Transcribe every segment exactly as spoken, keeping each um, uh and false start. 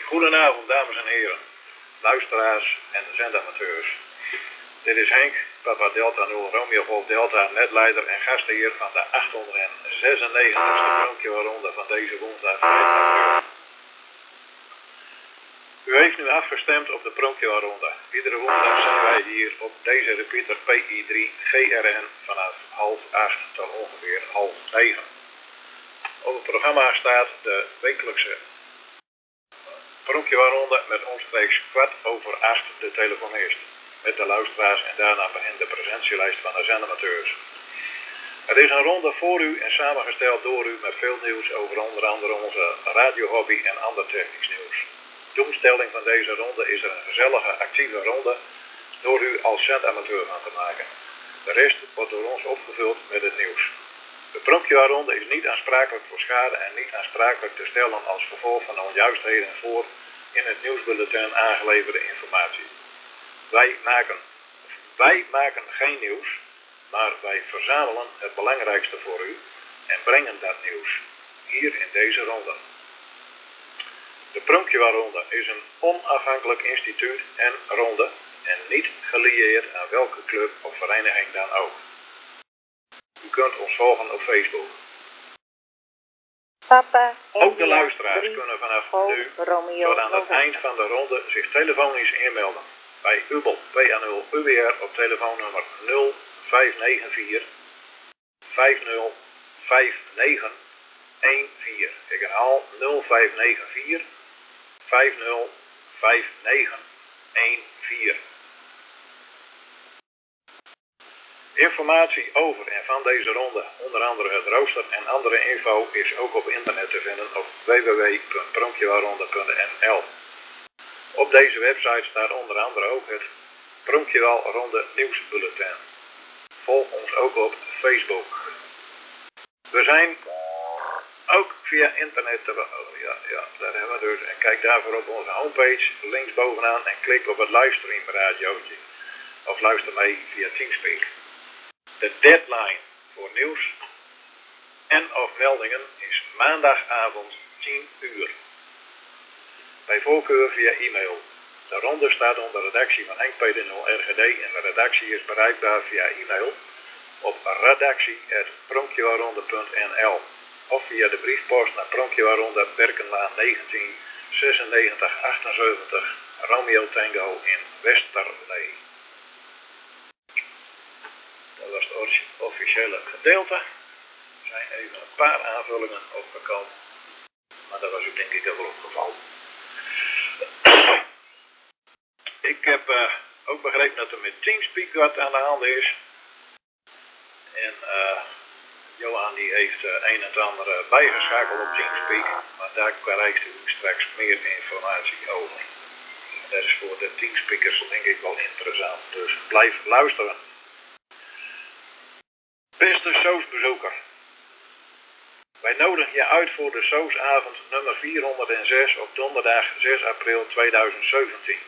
Goedenavond, dames en heren, luisteraars en zendamateurs. Dit is Henk, Papa Delta nul, Romeo Golf Delta, netleider en gastheer van de achthonderdzesennegentigste pronkjewaronde van deze woensdag vijf april. U heeft nu afgestemd op de pronkjewaronde. Iedere woensdag zijn wij hier op deze repeater P I drie G R N vanaf half acht tot ongeveer half negen. Op het programma staat de wekelijkse pronkjewaronde met omstreeks kwart over acht de telefonist. Met de luisteraars en daarna begint de presentielijst van de zendamateurs. Het is een ronde voor u en samengesteld door u met veel nieuws over onder andere onze radiohobby en ander technisch nieuws. Doelstelling van deze ronde is er een gezellige, actieve ronde door u als zendamateur van te maken. De rest wordt door ons opgevuld met het nieuws. De pronkjewaronde is niet aansprakelijk voor schade en niet aansprakelijk te stellen als gevolg van onjuistheden voor in het nieuwsbulletin aangeleverde informatie. Wij maken, wij maken geen nieuws, maar wij verzamelen het belangrijkste voor u en brengen dat nieuws hier in deze ronde. De pronkjewaronde is een onafhankelijk instituut en ronde en niet gelieerd aan welke club of vereniging dan ook. U kunt ons volgen op Facebook. Papa, ook de luisteraars kunnen vanaf nu tot aan het eind van de ronde zich telefonisch inmelden bij Ubel P A nul U W R op telefoonnummer nul vijf negen vier vijf nul vijf negen een vier. Ik herhaal nul vijf negen vier vijf nul vijf negen een vier. Informatie over en van deze ronde, onder andere het rooster en andere info, is ook op internet te vinden op w w w punt pronkjewaronde punt n l. Op deze website staat onder andere ook het Pronkjewaronde nieuwsbulletin. Volg ons ook op Facebook. We zijn ook via internet te oh, ja, ja, daar hebben we dus. En kijk daarvoor op onze homepage links bovenaan en klik op het livestream radiootje. Of luister mee via Teamspeak. De deadline voor nieuws en of meldingen is maandagavond tien uur. Bij voorkeur via e-mail. De ronde staat onder redactie van Henk P D nul R G D en de redactie is bereikbaar via e-mail op redactie apenstaartje pronkjewaronde punt n l of via de briefpost naar Pronkjewaronde Berkenlaan negentien zesennegentig achtenzeventig Romeo Tango in Westerlee. Dat was het officiële gedeelte. Er zijn even een paar aanvullingen opgekomen, maar dat was u denk ik wel opgevallen. Ik heb uh, ook begrepen dat er met Teamspeak wat aan de hand is. En uh, Johan die heeft uh, een en ander uh, bijgeschakeld op Teamspeak, maar daar krijgt u straks meer informatie over. Dat is voor de Teamspeakers denk ik wel interessant, dus blijf luisteren. Beste Soosbezoeker, wij nodigen je uit voor de Soosavond nummer vierhonderdzes op donderdag zes april tweeduizend zeventien.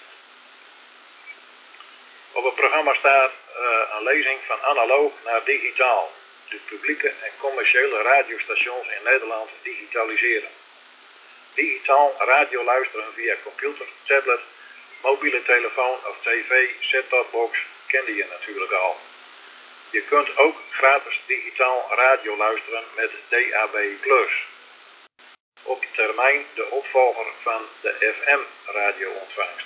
Op het programma staat uh, een lezing van analoog naar digitaal. De publieke en commerciële radiostations in Nederland digitaliseren. Digitaal radio luisteren via computer, tablet, mobiele telefoon of tv, set-topbox kende je natuurlijk al. Je kunt ook gratis digitaal radio luisteren met D A B plus. Op termijn de opvolger van de F M radioontvangst.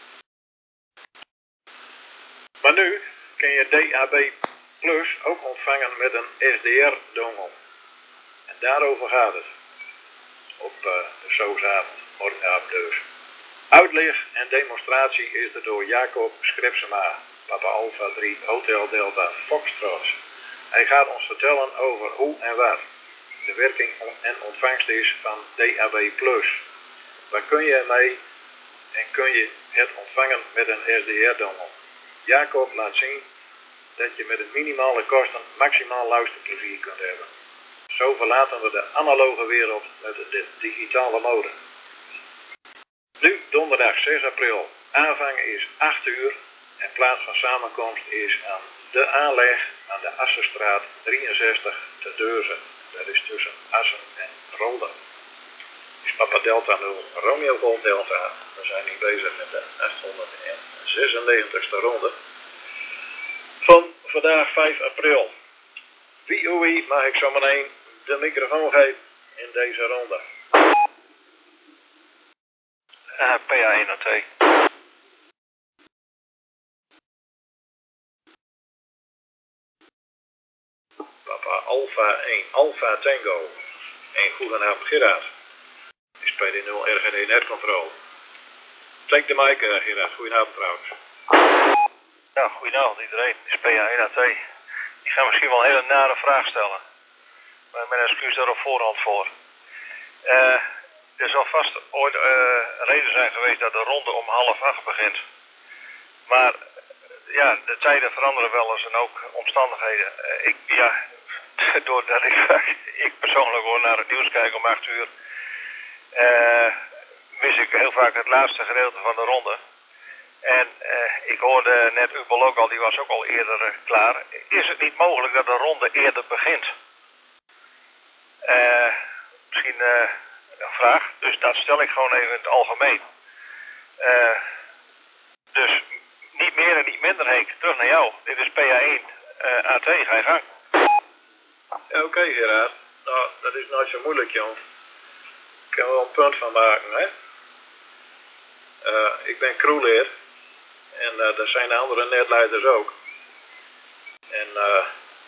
Maar nu kun je D A B plus ook ontvangen met een S D R-dongel. En daarover gaat het. Op uh, de Soosavond, morgenavond dus. Uitleg en demonstratie is er door Jacob Skrepsema, Papa Alpha drie, Hotel Delta, Foxtrot. Hij gaat ons vertellen over hoe en wat de werking en ontvangst is van D A B plus. Waar kun je mee en kun je het ontvangen met een S D R-dongel? Jacob laat zien dat je met het minimale kosten maximaal luisterplezier kunt hebben. Zo verlaten we de analoge wereld met de digitale mode. Nu donderdag zes april. Aanvang is acht uur en plaats van samenkomst is aan de aanleg aan de Assenstraat drieënzestig te Deurzen. Dat is tussen Assen en Rolde. is Papa Delta nul, Romeo Golf Delta. We zijn nu bezig met de achthonderdzesennegentigste ronde van vandaag vijf april. Wie o wie mag ik zo meteen de microfoon geven in deze ronde? Uh, P A één A twee. Papa Alpha één, Alpha Tango. En goedenavond Gerard. Is P D nul R G D netcontrole. Take de mic uh, Gerard, goedenavond trouwens. Ja, goedenavond iedereen. Is P A één A twee. Ik ga misschien wel een hele nare vraag stellen. Maar mijn excuus daar op voorhand voor. Uh, er zal vast ooit uh, een reden zijn geweest dat de ronde om half acht begint. Maar ja, de tijden veranderen wel eens en ook omstandigheden. Uh, ik, ja, doordat ik, ik persoonlijk hoor naar het nieuws kijk om acht uur, uh, mis ik heel vaak het laatste gedeelte van de ronde. En uh, ik hoorde net Ubel ook al, die was ook al eerder uh, klaar. Is het niet mogelijk dat de ronde eerder begint? Uh, misschien uh, een vraag, dus dat stel ik gewoon even in het algemeen. Uh, dus niet meer en niet minder, Henk. Terug naar jou. Dit is P A één uh, A twee, ga je gang. Ja, oké okay, Gerard. Nou, dat is nooit zo moeilijk, jong. Ik kan er wel een punt van maken, hè. Uh, ik ben crewleer. En uh, dat zijn de andere netleiders ook. En uh,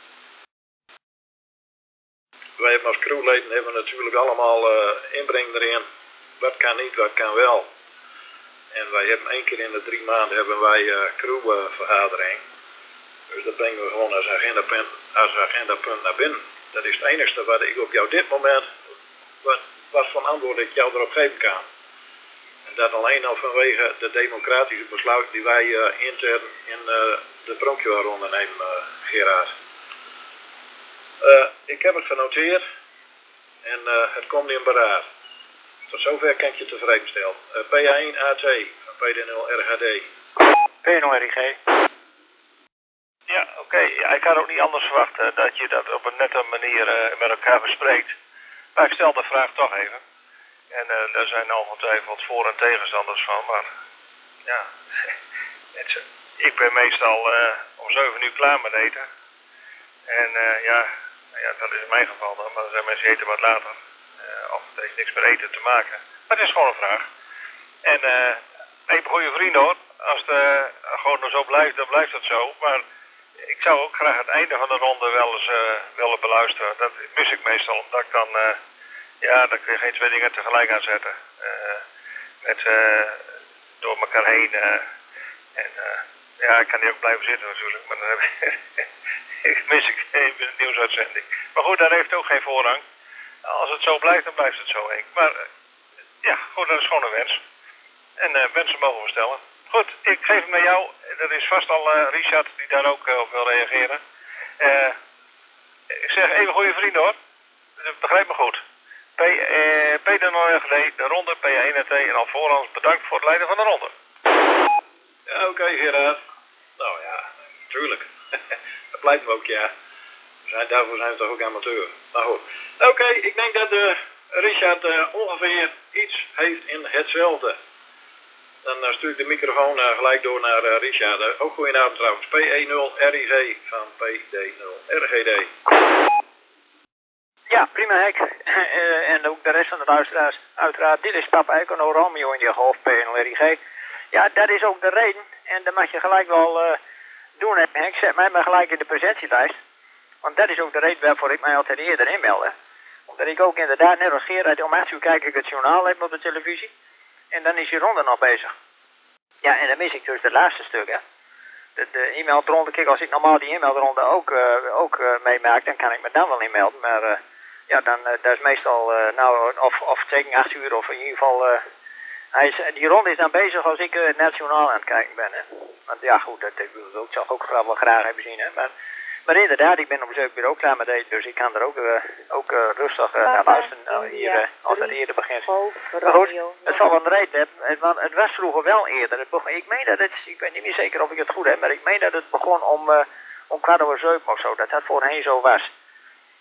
wij hebben als crewleden hebben natuurlijk allemaal uh, inbreng erin. Wat kan niet, wat kan wel. En wij hebben één keer in de drie maanden hebben wij uh, crewvergadering. Dus dat brengen we gewoon als agendapunt, als agendapunt naar binnen. Dat is het enige wat ik op jou op dit moment, wat, wat van antwoord ik jou erop geven kan. En dat alleen al vanwege de democratische besluit die wij uh, intern in uh, de Pronkjewaarronde nemen, uh, Gerard. Uh, ik heb het genoteerd en uh, het komt in beraad. Tot zover kan ik je tevreden stellen. Uh, P A één A twee van P D nul R G D. P D nul R G D. Ja, oké. Okay. Ja, ik had ook niet anders verwacht uh, dat je dat op een nette manier uh, met elkaar bespreekt. Maar ik stel de vraag toch even. En uh, daar zijn ongetwijfeld voor- en tegenstanders van, maar ja, het, ik ben meestal uh, om zeven uur klaar met eten. En uh, ja, ja, dat is in mijn geval dan, maar er zijn mensen die eten wat later. Uh, of het heeft niks met eten te maken. Maar het is gewoon een vraag. En uh, even goede vrienden hoor, als het uh, gewoon nog zo blijft, dan blijft het zo. Maar ik zou ook graag het einde van de ronde wel eens uh, willen beluisteren. Dat mis ik meestal, omdat ik dan... Uh, Ja, dan kun je geen twee dingen tegelijk aanzetten. Uh, met uh, door elkaar heen. Uh, en uh, ja, ik kan hier ook blijven zitten natuurlijk. Maar dan heb ik, mis ik even een nieuwsuitzending. Maar goed, daar heeft ook geen voorrang. Als het zo blijft, dan blijft het zo, Henk. Maar uh, ja, goed, dat is gewoon een wens. En uh, wensen mogen we stellen. Goed, ik geef hem naar jou. Dat is vast al uh, Richard die daar ook uh, op wil reageren. Uh, ik zeg even goede vrienden hoor. Begrijp me goed. P, eh, P D nul R G D, de ronde, P A één A twee en al voorhand bedankt voor het leiden van de ronde. Ja, oké okay, Gerard. Nou ja, natuurlijk. Dat blijkt me ook, ja. We zijn, daarvoor zijn we toch ook amateur. Maar goed. Oké, okay, ik denk dat uh, Richard uh, ongeveer iets heeft in hetzelfde. Dan uh, stuur ik de microfoon uh, gelijk door naar uh, Richard. Uh, ook goedenavond trouwens. P E nul R I G van P D nul R G D. Ja, prima Henk. uh, en ook de rest van de luisteraars. Uiteraard, dit is Papa Econo Romeo in je golf P nul R I G. Ja, dat is ook de reden. En dat mag je gelijk wel uh, doen, Henk. Zet mij maar gelijk in de presentielijst. Want dat is ook de reden waarvoor ik mij altijd eerder inmeldde. Omdat ik ook inderdaad net als Gerard om acht uur kijk ik het journaal heb op de televisie. En dan is die ronde nog bezig. Ja, en dan mis ik dus het laatste stuk, hè. De, de e-mailronde, kijk, als ik normaal die e-mailronde ook, uh, ook uh, meemaak, dan kan ik me dan wel inmelden. Maar uh, ja, dan uh, dat is meestal, uh, nou, of, of tegen acht uur, of in ieder geval, uh, hij is, die ronde is dan bezig als ik uh, het nationaal aan het kijken ben, hè. Want ja, goed, dat, dat wil ik ook, zou ik ook graag wel graag hebben zien, hè. Maar, maar inderdaad, ik ben om zeven uur ook klaar met eten, dus ik kan er ook, uh, ook uh, rustig uh, naar luisteren uh, hier, uh, als het eerder begint. Maar goed, het zal wel een reden hebben, want het was vroeger wel eerder. Het begon, ik meen dat het, ik weet niet meer zeker of ik het goed heb, maar ik meen dat het begon om, uh, om kwart over zeven of zo, dat dat voorheen zo was.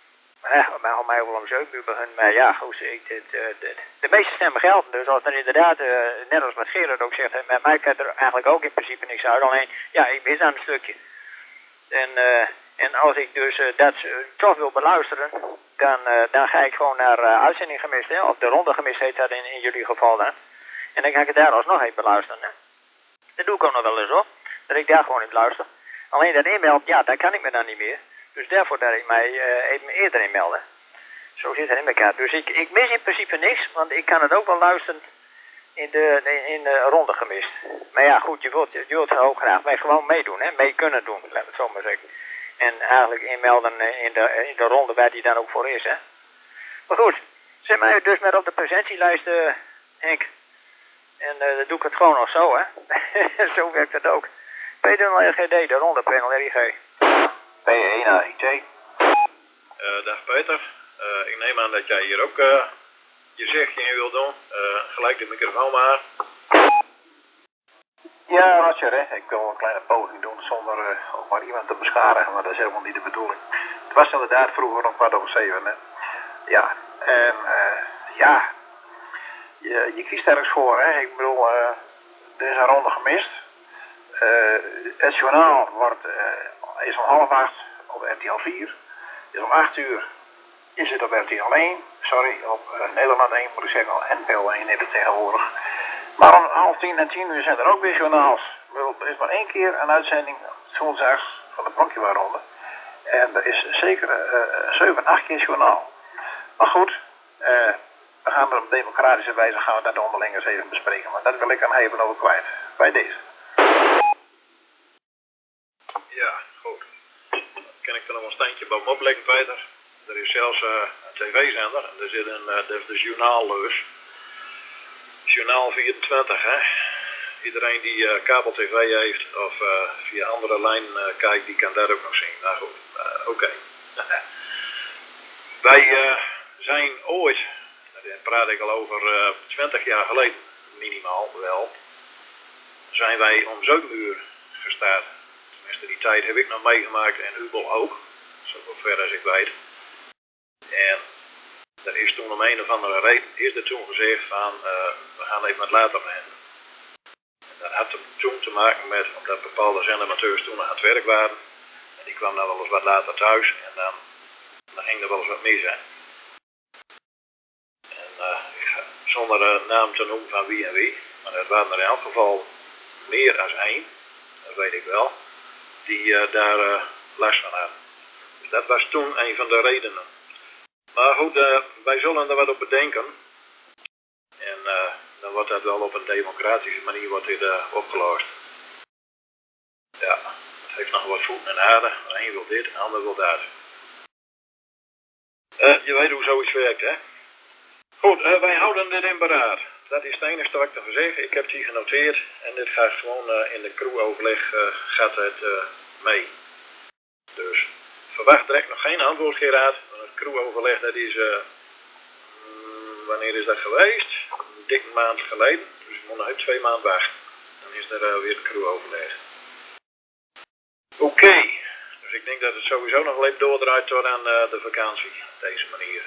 eh, maar mij wel om zeven uur beginnen. Maar ja, goed, ik, dit, uh, de, de meeste stemmen gelden. Dus als er inderdaad, uh, net als wat Gerard ook zegt, met mij kan er eigenlijk ook in principe niks uit. Alleen, ja, ik mis aan een stukje. En, uh, en als ik dus uh, dat uh, toch wil beluisteren, dan, uh, dan ga ik gewoon naar uh, uitzending gemist, hè? Of de ronde gemist heet dat in, in jullie geval dan. En dan ga ik het daar alsnog even beluisteren. Hè? Dat doe ik ook nog wel eens hoor. Dat ik daar gewoon in luister. Alleen dat e-mail, ja, daar kan ik me dan niet meer. Dus daarvoor dat ik mij uh, even eerder inmelden. Zo zit het in elkaar. Dus ik, ik mis in principe niks, want ik kan het ook wel luisteren in de, in, in de ronde gemist. Maar ja, goed, je wilt, je wilt ook graag mee gewoon meedoen, hè? Mee kunnen doen, laat het zo maar zeggen. En eigenlijk inmelden in de, in de ronde waar die dan ook voor is, hè. Maar goed, zet mij dus maar op de presentielijst, uh, Henk. En uh, dan doe ik het gewoon nog zo, hè. Zo werkt het ook. P nul R G D, de ronde P nul R I G. P één A I T. Uh, dag Peter. Uh, ik neem aan dat jij hier ook uh, je zegje in wil doen. Uh, gelijk de microfoon maar. Ja, Roger, hè. Ik wil een kleine poging doen zonder uh, ook maar iemand te beschadigen, maar dat is helemaal niet de bedoeling. Het was inderdaad vroeger om kwart over zeven, hè. Ja, en uh, ja, je, je kiest ergens voor, hè. Ik bedoel, uh, er is een ronde gemist. Uh, het journaal wordt, uh, is om half acht op R T L vier. Is om acht uur is het op R T L één. Sorry, op uh, Nederland één moet ik zeggen, al N P O één heeft het tegenwoordig. Maar om half tien en tien uur zijn er ook weer journaals. Er is maar één keer een uitzending, zondags van de Bronkjewaarronde. En er is zeker uh, zeven, acht keer journaal. Maar goed, uh, we gaan er op democratische wijze gaan we dat de onderlingers even bespreken. Maar dat wil ik aan even over kwijt, bij deze. Ja, goed. Dan kan ik er nog een standje bovenop leggen, Peter. Er is zelfs uh, een tv-zender en er zit een, uh, de, de journaalleus. Journaal vierentwintig, hè. Iedereen die uh, kabel-tv heeft of uh, via andere lijn uh, kijkt, die kan dat ook nog zien. Nou goed, uh, oké. Okay. Wij uh, zijn ooit, daar praat ik al over uh, twintig jaar geleden, minimaal wel, zijn wij om zeven uur gestart. Tenminste, die tijd heb ik nog meegemaakt en Ubel ook, zover als ik weet. En er is toen om een of andere reden, is er toen gezegd van, uh, we gaan even wat later beginnen. En dat had toen te maken met, omdat bepaalde zendamateurs toen aan het werk waren. En die kwam dan wel eens wat later thuis en dan, dan ging er wel eens wat mis zijn. En uh, ik ga, zonder uh, naam te noemen van wie en wie, maar het waren er in elk geval meer dan één, dat weet ik wel, die uh, daar uh, last van hadden. Dus dat was toen een van de redenen. Maar goed, uh, wij zullen er wat op bedenken. En uh, dan wordt dat wel op een democratische manier wordt dit, uh, opgelost. Ja, het heeft nog wat voeten en aarde. De een wil dit, de ander wil dat. Uh, je weet hoe zoiets werkt, hè? Goed, uh, wij houden dit in beraad. Dat is het enige wat ik te zeggen. Ik heb het hier genoteerd. En dit gaat gewoon uh, in de crewoverleg uh, gaat het uh, mee. Dus verwacht direct nog geen antwoord, Gerard. Het crewoverleg, dat is, uh, mm, wanneer is dat geweest? Een dikke maand geleden. Dus ik moet nog even twee maanden wachten. Dan is er uh, weer een crewoverleg. Oké. Okay. Dus ik denk dat het sowieso nog wel even doordraait tot aan uh, de vakantie. Op deze manier.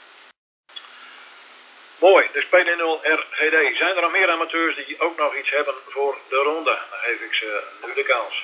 Mooi, dus P nul R G D. Zijn er nog meer amateurs die ook nog iets hebben voor de ronde? Dan geef ik ze nu de kans.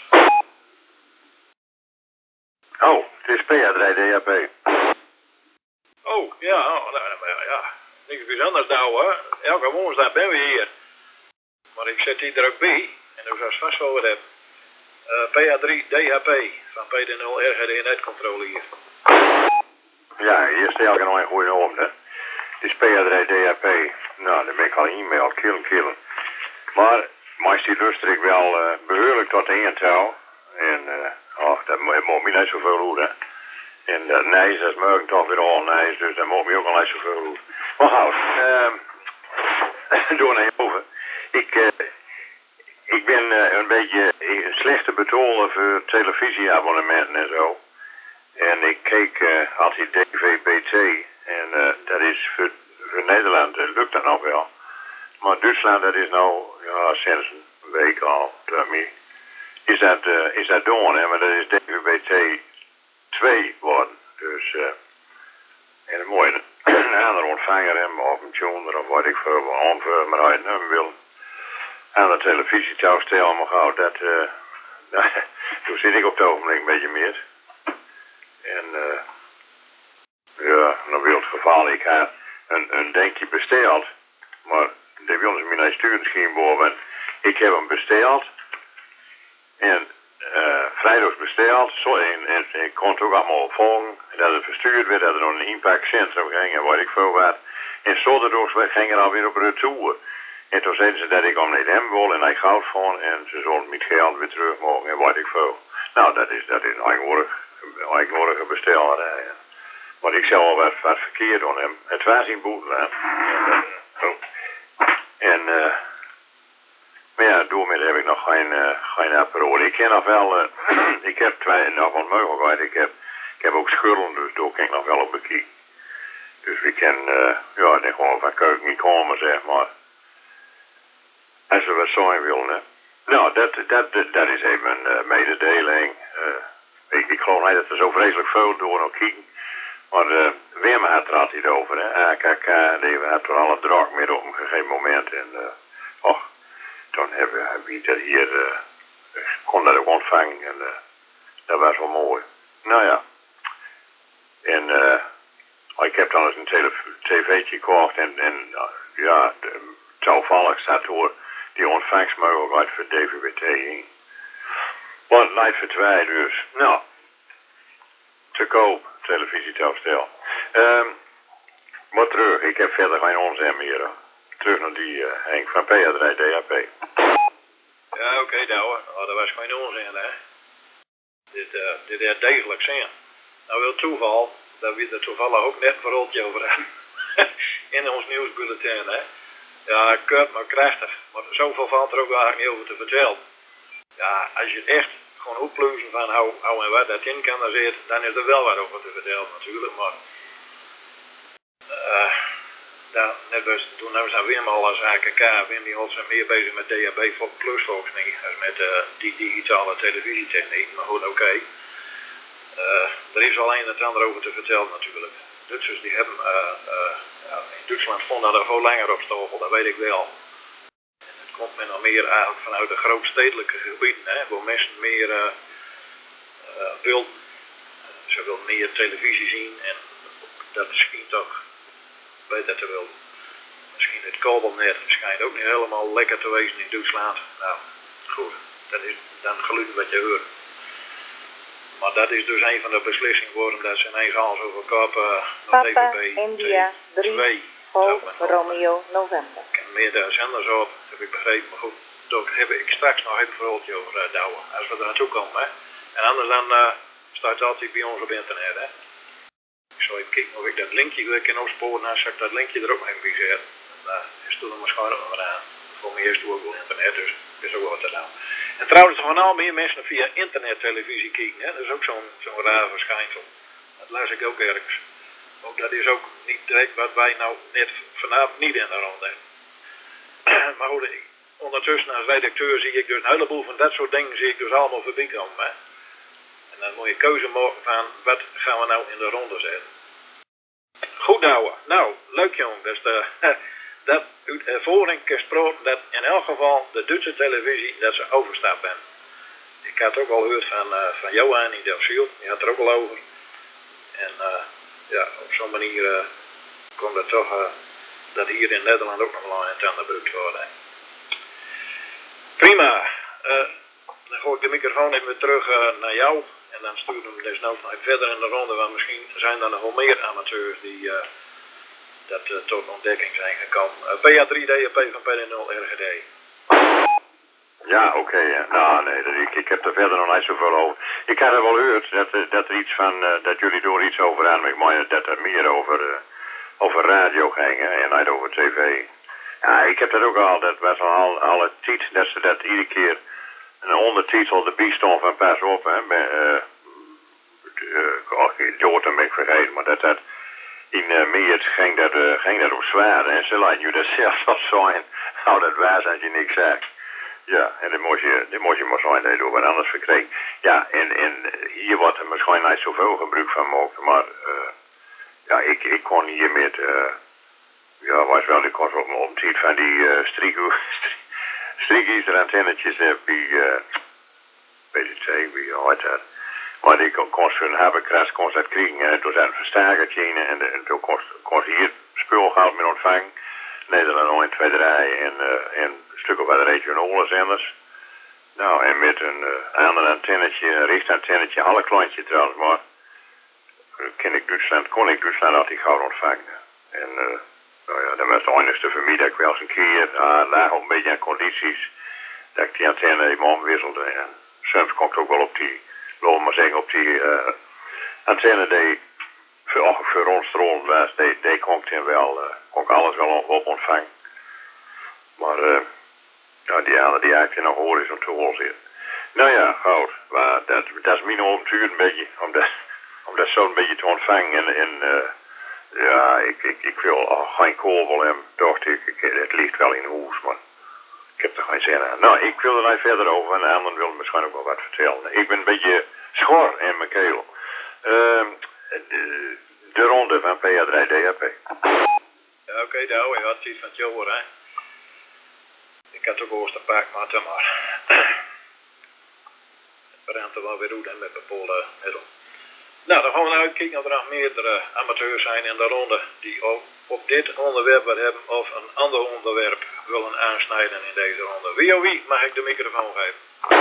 Oh, het is P A drie D H P. Oh, ja, oh, nou, ja. Niks bijzonders douwen. Elke woensdag ben we hier. Maar ik zet die er ook bij. En dat is vast wel wat heb. Uh, P A drie D H P van P nul R G D netcontrole hier. Ja, hier stel ik nog een goede naam, hè. Het is P A drie D H P. Nou, dan ben ik al e-mail, killen, killen. Maar, meestal luister ik wel uh, behoorlijk tot de eentouw. En, uh, oh, dat moet me niet zoveel uit, hè. En dat nijs, dat is morgen toch weer al nijs, dus dat moet me ook al niet zoveel uit. Maar goed, uh, door naar boven. Ik, uh, ik ben uh, een beetje een slechte betaler voor televisieabonnementen en zo. En ik keek uh, altijd D V B T. En uh, dat is voor, voor Nederland, dat lukt dat nog wel. Maar Duitsland, dat is nou, ja, sinds een week al, daarmee. Is dat, uh, is dat doen, hè, maar dat is D V B T twee worden. Dus, uh, En dan moet je een andere ontvanger hebben, of een tuner, of wat ik veel wil aanvullen, maar hij hem wil aan de televisie thuis stellen, maar gauw, dat, uh, nou, toen zit ik op het ogenblik een beetje meer. En, uh, ja, dan wil het geval, ik heb een, een denkje besteld, maar die wilden ze me naar sturen misschien boven. Ik heb hem besteld, en uh, vrijdags besteld, zo, en, en, en ik kon het ook allemaal volgen, dat het verstuurd werd, dat er nog een impactcentrum ging en wat ik veel wat. En zondags ging er alweer op retour. En toen zeiden ze dat ik hem niet hebben wil en hij goud van en ze zullen met geld weer terug mogen en wat ik veel. Nou, dat is, dat is een eigenwoordige bestellerij. Maar ik zou al wat, wat verkeerd doen hem. Het was in Boeteland. En, uh, maar ja, doormee heb ik nog geen, uh, geen apparole. Ik ken nog wel, uh, ik heb twee, nog wat mogelijkheid. Ik heb, ik heb ook schulden, dus daar kan ik nog wel op bekijken. Dus we kunnen, uh, ja, ik gewoon van keuken niet komen, zeg maar. Als we wat zijn willen, hè. Nou, dat, dat, dat, dat is even een uh, mededeling. Uh, ik, ik geloof niet dat er zo vreselijk veel door nog kijken. Maar uh, Wim had er altijd over, hè. A K K, die had er alle drank mee op een gegeven moment. En, uh, och, toen hebben we, hebben we dat hier, uh, ik kon dat ook ontvangen. En uh, dat was wel mooi. Nou ja. En, uh, ik heb dan eens een tv'tje gekocht en, en uh, ja, de, toevallig staat door die ontvangstmogelijkheid voor D V B T in. Maar het leidt voor twee dus. Nou, te koop, televisietoestel. Um, maar terug, ik heb verder geen onzin meer. Hoor. Terug naar die uh, Henk van P A drie D A P. Ja, oké, okay, Douwe. Oh, dat was geen onzin, hè. Dit, uh, dit is degelijk zin. Nou wil toeval dat we er toevallig ook net een verroltje over hebben. In ons nieuwsbulletin, hè. Ja, kut, maar krachtig. Maar zoveel valt er ook eigenlijk niet over te vertellen. Ja, als je echt gewoon oppluizen van hoe, hoe en wat dat in kan zitten, dan is er wel wat over te vertellen natuurlijk, maar uh, dan, net als toen nou zijn Wim al als A K K, Wim die houdt zich meer bezig met D A B plus volgens mij, als met uh, die digitale televisietechniek, maar goed, oké. Okay. Uh, er is al een en het ander over te vertellen natuurlijk. Duitsers die hebben, uh, uh, ja, in Duitsland vonden er veel langer op stapel, dat weet ik wel. En het komt men al meer eigenlijk vanuit de grootstedelijke gebieden, hè, waar mensen meer uh, uh, wilden. Uh, ze wilden meer televisie zien en dat schijnt toch beter te willen. Misschien het kabelnet schijnt ook niet helemaal lekker te wezen in Duitsland. Nou, goed, dat is dan gelukkig wat je hoort. Maar dat is dus een van de beslissingen geworden dat ze ineens alles over kop uh, naar D V B India drie, Golf, Romeo, November. Ik ken meer de zenders op, heb ik begrepen. Maar goed, daar heb ik straks nog even een verhaaltje over uh, douwen. Als we er naartoe komen, hè. En anders dan uh, staat het altijd bij ons op internet, hè. Ik zal even kijken of ik dat linkje weer kan opsporen. Als ik dat linkje er ook even bij zet. Dan uh, is het dan waarschijnlijk nog wel aan. Voor mij is het ook wel internet, dus dat is ook wel wat te doen. En trouwens, er gaan al meer mensen via internettelevisie kijken, hè. Dat is ook zo'n zo'n raar verschijnsel. Dat lees ik ook ergens. Ook dat is ook niet direct wat wij nou net vanavond niet in de rond hebben. Maar goed, ik, ondertussen als redacteur zie ik dus een heleboel van dat soort dingen zie ik dus allemaal voorbij komen, hè. En dan moet je keuze maken van wat gaan we nou in de ronde zetten. Goed douwen. Nou, leuk jong. Dus de, dat uit ervaring gesproken dat in elk geval de Duitse televisie dat ze overstapt ben. Ik had ook al gehoord van, uh, van Johan in Delfziel, die had er ook al over. En uh, ja, op zo'n manier uh, komt het toch uh, dat hier in Nederland ook nog wel een het ander gebruikt worden. Prima. Uh, dan gooi ik de microfoon even weer terug uh, naar jou. En dan sturen we hem desnoods nog even verder in de ronde, want misschien zijn er nog wel meer amateurs die uh, dat uh, tot ontdekking zijn gekomen. Uh, P A drie D A P van P D nul R G D. Ja, oké. Okay. Nou, nee, ik, ik heb er verder nog niet zoveel over. Ik had er wel gehoord dat, dat er iets van, uh, dat jullie door iets over aan, maar ik meen dat er meer over, uh, over radio ging hè, en niet over tv. Ja, ik heb dat ook al, dat was al alle tijd dat ze dat iedere keer een ondertitel de bijstand van pas op, hè. Bij, uh, uh, oh, Jordan ben ik vergeten, maar dat dat in uh, Meert ging dat, uh, ging dat op zwaar, hè. Ze laten je dat zelfs wat zijn, nou dat was als je niks zegt. Ja, en dan moet je, dan moet je maar zijn dat je door wat anders verkrijgt. Ja, en, en hier wordt er misschien niet zoveel gebruik van gemaakt, maar uh, ja, ik, ik kon hier met, uh, ja, was wel, ik kon op, op tijd van die uh, striekies antennetjes uh, bij, uh, weet ik zeggen, wie heet dat? Maar die kon, kon ze een habenkras, kon ze dat krijgen en toen zijn een versterkertje in en, en toen kon, kon ze hier spul gehad met ontvangen. Nederland één, twee, drie en, uh, en een stuk of wat regionale zenders. Nou, en met een uh, ander antennetje, een richtantennetje, alle kleintje trouwens, maar ken ik Duitsland, kon ik Duitsland altijd gauw ontvangen. En uh, nou ja, dat was de enigste voor mij dat ik wel eens een keer, uh, lag op een beetje aan condities, dat ik die antenne even omwisselde. En soms kon ik ook wel op die, laten we maar zeggen, op die uh, antenne die voor, voor ons strolend was, die, die kon ik dan wel, uh, kon ik alles wel op ontvangen. Maar uh, ja, die andere die eigenlijk nog horizontaal zit. Nou ja, goed, maar dat, dat is mijn avontuur een beetje, om dat, om dat zo een beetje te ontvangen. En, en uh, ja, ik, ik, ik wil oh, geen kool hem, dacht ik, ik, het ligt wel in huis, maar ik heb er geen zin aan. Nou, ik wil er niet verder over en de anderen willen misschien ook wel wat vertellen. Ik ben een beetje schor in mijn keel. Uh, de, de ronde van P A drie D A P. Ja, oké, okay, nou, je had iets van het jou, hè. Ik had ook oost een pak, maar dan maar. Het brandt er wel weer goed met bepaalde middelen. Nou, dan gaan we nou kijken of er nog meerdere amateurs zijn in de ronde die ook op dit onderwerp wat hebben of een ander onderwerp willen aansnijden in deze ronde. Wie of wie mag ik de microfoon geven?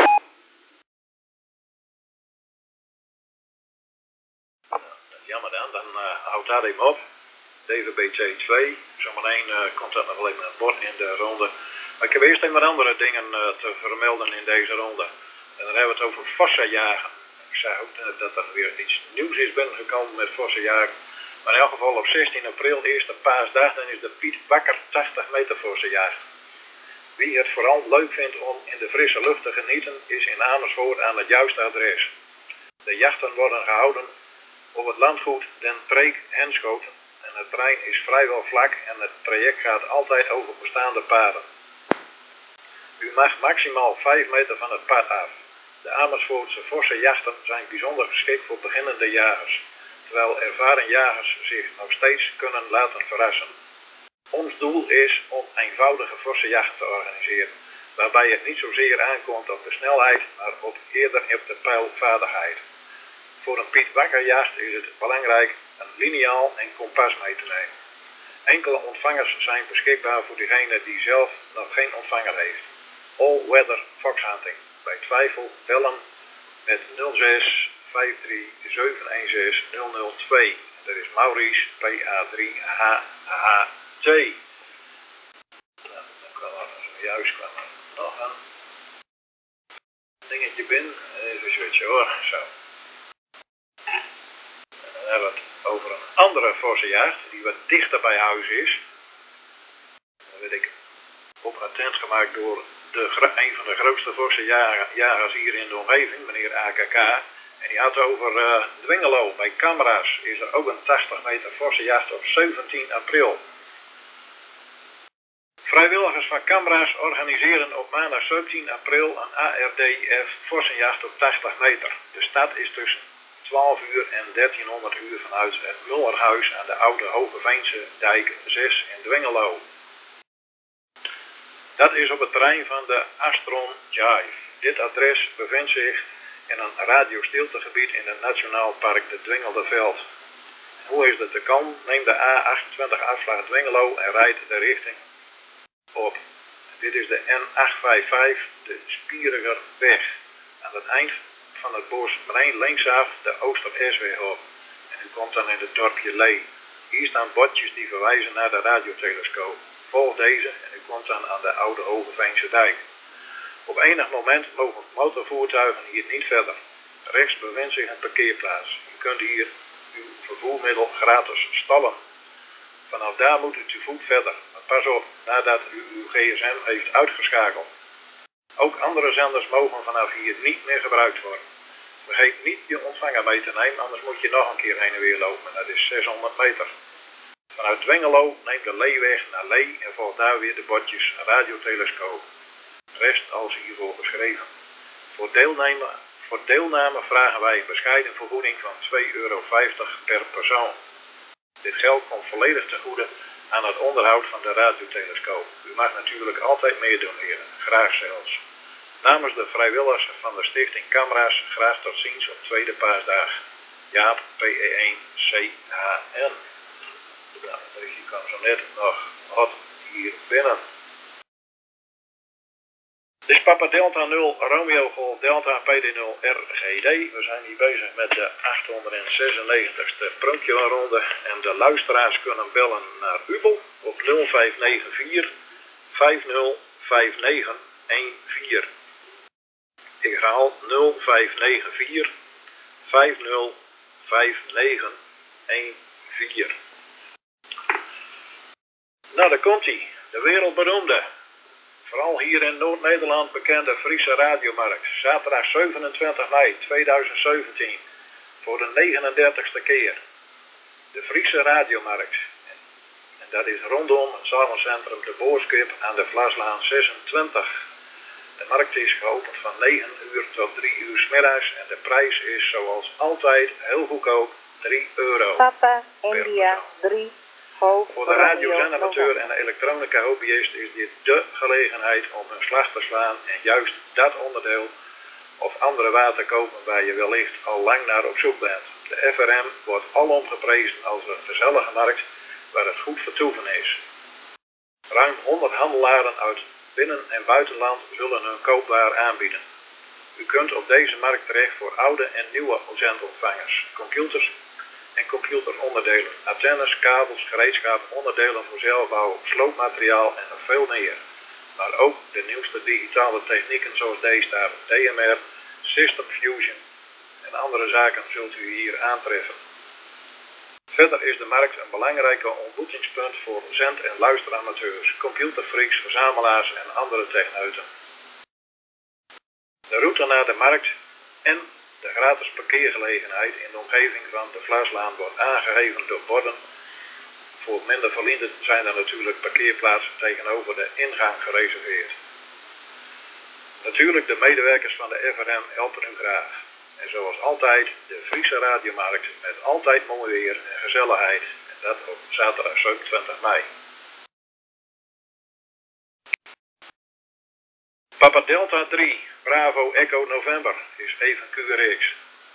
Nou, dat is jammer dan, dan uh, houdt dat even op. D V B C twee, zometeen uh, komt dat nog wel even aan bod in de ronde. Maar ik heb eerst even wat andere dingen uh, te vermelden in deze ronde. En dan hebben we het over vossenjagen. Ik zei ook dat er weer iets nieuws is binnengekomen met vossenjagen. Maar in elk geval op zestien april, eerste paasdag, dan is de Piet Bakker tachtig meter vossenjacht. Wie het vooral leuk vindt om in de frisse lucht te genieten, is in Amersfoort aan het juiste adres. De jachten worden gehouden op het landgoed Den Preek Henschoten. En het terrein is vrijwel vlak en het traject gaat altijd over bestaande paden. U mag maximaal vijf meter van het pad af. De Amersfoortse vossenjachten zijn bijzonder geschikt voor beginnende jagers, terwijl ervaren jagers zich nog steeds kunnen laten verrassen. Ons doel is om eenvoudige vossenjachten te organiseren, waarbij het niet zozeer aankomt op de snelheid, maar op eerder op de pijlvaardigheid. Voor een Piet Bakkerjacht is het belangrijk een liniaal en kompas mee te nemen. Enkele ontvangers zijn beschikbaar voor degene die zelf nog geen ontvanger heeft. All-weather foxhunting. Bij twijfel bellen met nul zes vijf drie zeven een zes nul nul twee. Dat is Maurice P A drie H H T. Dan kwam er zojuist kwam er nog een dingetje binnen. Even switchen hoor. Zo. En dan hebben we het over een andere vossenjacht die wat dichter bij huis is. Dan werd ik op attent gemaakt door de, een van de grootste vossenjagers hier in de omgeving, meneer A K K. En die had over uh, Dwingelo bij Camera's is er ook een tachtig meter vossenjacht op zeventien april. Vrijwilligers van Camera's organiseren op maandag zeventien april een A R D F vossenjacht op tachtig meter. De start is tussen twaalf uur en dertienhonderd uur vanuit het Mullerhuis aan de oude Hogeveense dijk zes in Dwingelo. Dat is op het terrein van de Astron Jive. Dit adres bevindt zich in een radiostiltegebied in het Nationaal Park de Dwingeldeveld. Hoe is dat te komen? Neem de A achtentwintig afslag Dwingelo en rijd de richting op. Dit is de N achthonderdvijfenvijftig, de Spierigerweg. Aan het eind van het bos meteen linksaf de Ooster-Esweg op. En u komt dan in het dorpje Lee. Hier staan bordjes die verwijzen naar de radiotelescoop. Volg deze en u komt dan aan de oude Hogeveense dijk. Op enig moment mogen motorvoertuigen hier niet verder. Rechts bevindt zich een parkeerplaats. U kunt hier uw vervoermiddel gratis stallen. Vanaf daar moet u te voet verder. Maar pas op, nadat u uw G S M heeft uitgeschakeld. Ook andere zenders mogen vanaf hier niet meer gebruikt worden. Vergeet niet je ontvanger mee te nemen, anders moet je nog een keer heen en weer lopen. Dat is zeshonderd meter. Vanuit Dwingelo neemt de Leeweg naar Lee en volgt daar weer de bordjes radiotelescoop. Rest als hiervoor beschreven. Voor deelname, voor deelname vragen wij een bescheiden vergoeding van twee euro vijftig per persoon. Dit geld komt volledig ten goede aan het onderhoud van de radiotelescoop. U mag natuurlijk altijd meedoen, heren. Graag zelfs. Namens de vrijwilligers van de stichting Camera's graag tot ziens op tweede paasdag. Jaap, P E één C H N. Nou, deze kwam zo net nog wat hier binnen. Dit is Papa Delta nul, Romeo Golf Delta P D nul R G D. We zijn hier bezig met de achthonderdzesennegentigste pronkje-ronde. En de luisteraars kunnen bellen naar Ubel op nul vijf negen vier vijf nul vijf negen een vier. Ik herhaal nul vijf negen vier vijf nul vijf negen een vier. Nou, daar komt hij. De wereldberoemde, vooral hier in Noord-Nederland bekende Friese radiomarkt. Zaterdag zevenentwintig mei tweeduizend zeventien. Voor de negenendertigste keer. De Friese radiomarkt. En dat is rondom het zalencentrum De Boorskip aan de Vlaslaan zesentwintig. De markt is geopend van negen uur tot drie uur 's middags. En de prijs is zoals altijd heel goedkoop. drie euro. Papa India drie. Voor de radiozenamateur en de elektronica hobbyist is dit dé gelegenheid om hun slag te slaan en juist dat onderdeel of andere water kopen waar je wellicht al lang naar op zoek bent. De F R M wordt alom geprezen als een gezellige markt waar het goed vertoeven is. Ruim honderd handelaren uit binnen- en buitenland zullen hun koopwaar aanbieden. U kunt op deze markt terecht voor oude en nieuwe zendomvangers, computers en computeronderdelen, antennes, kabels, gereedschap, onderdelen voor zelfbouw, sloopmateriaal en nog veel meer. Maar ook de nieuwste digitale technieken zoals D-Star, D M R, System Fusion en andere zaken zult u hier aantreffen. Verder is de markt een belangrijke ontmoetingspunt voor zend- en luisteramateurs, computerfreaks, verzamelaars en andere techneuten. De route naar de markt en de gratis parkeergelegenheid in de omgeving van de Vlaslaan wordt aangegeven door borden. Voor minder verdienden zijn er natuurlijk parkeerplaatsen tegenover de ingang gereserveerd. Natuurlijk de medewerkers van de F R M helpen u graag. En zoals altijd de Friese radiomarkt met altijd mooi weer en gezelligheid. En dat op zaterdag zevenentwintig mei. Papa Delta drie, Bravo Echo November is even Q R X.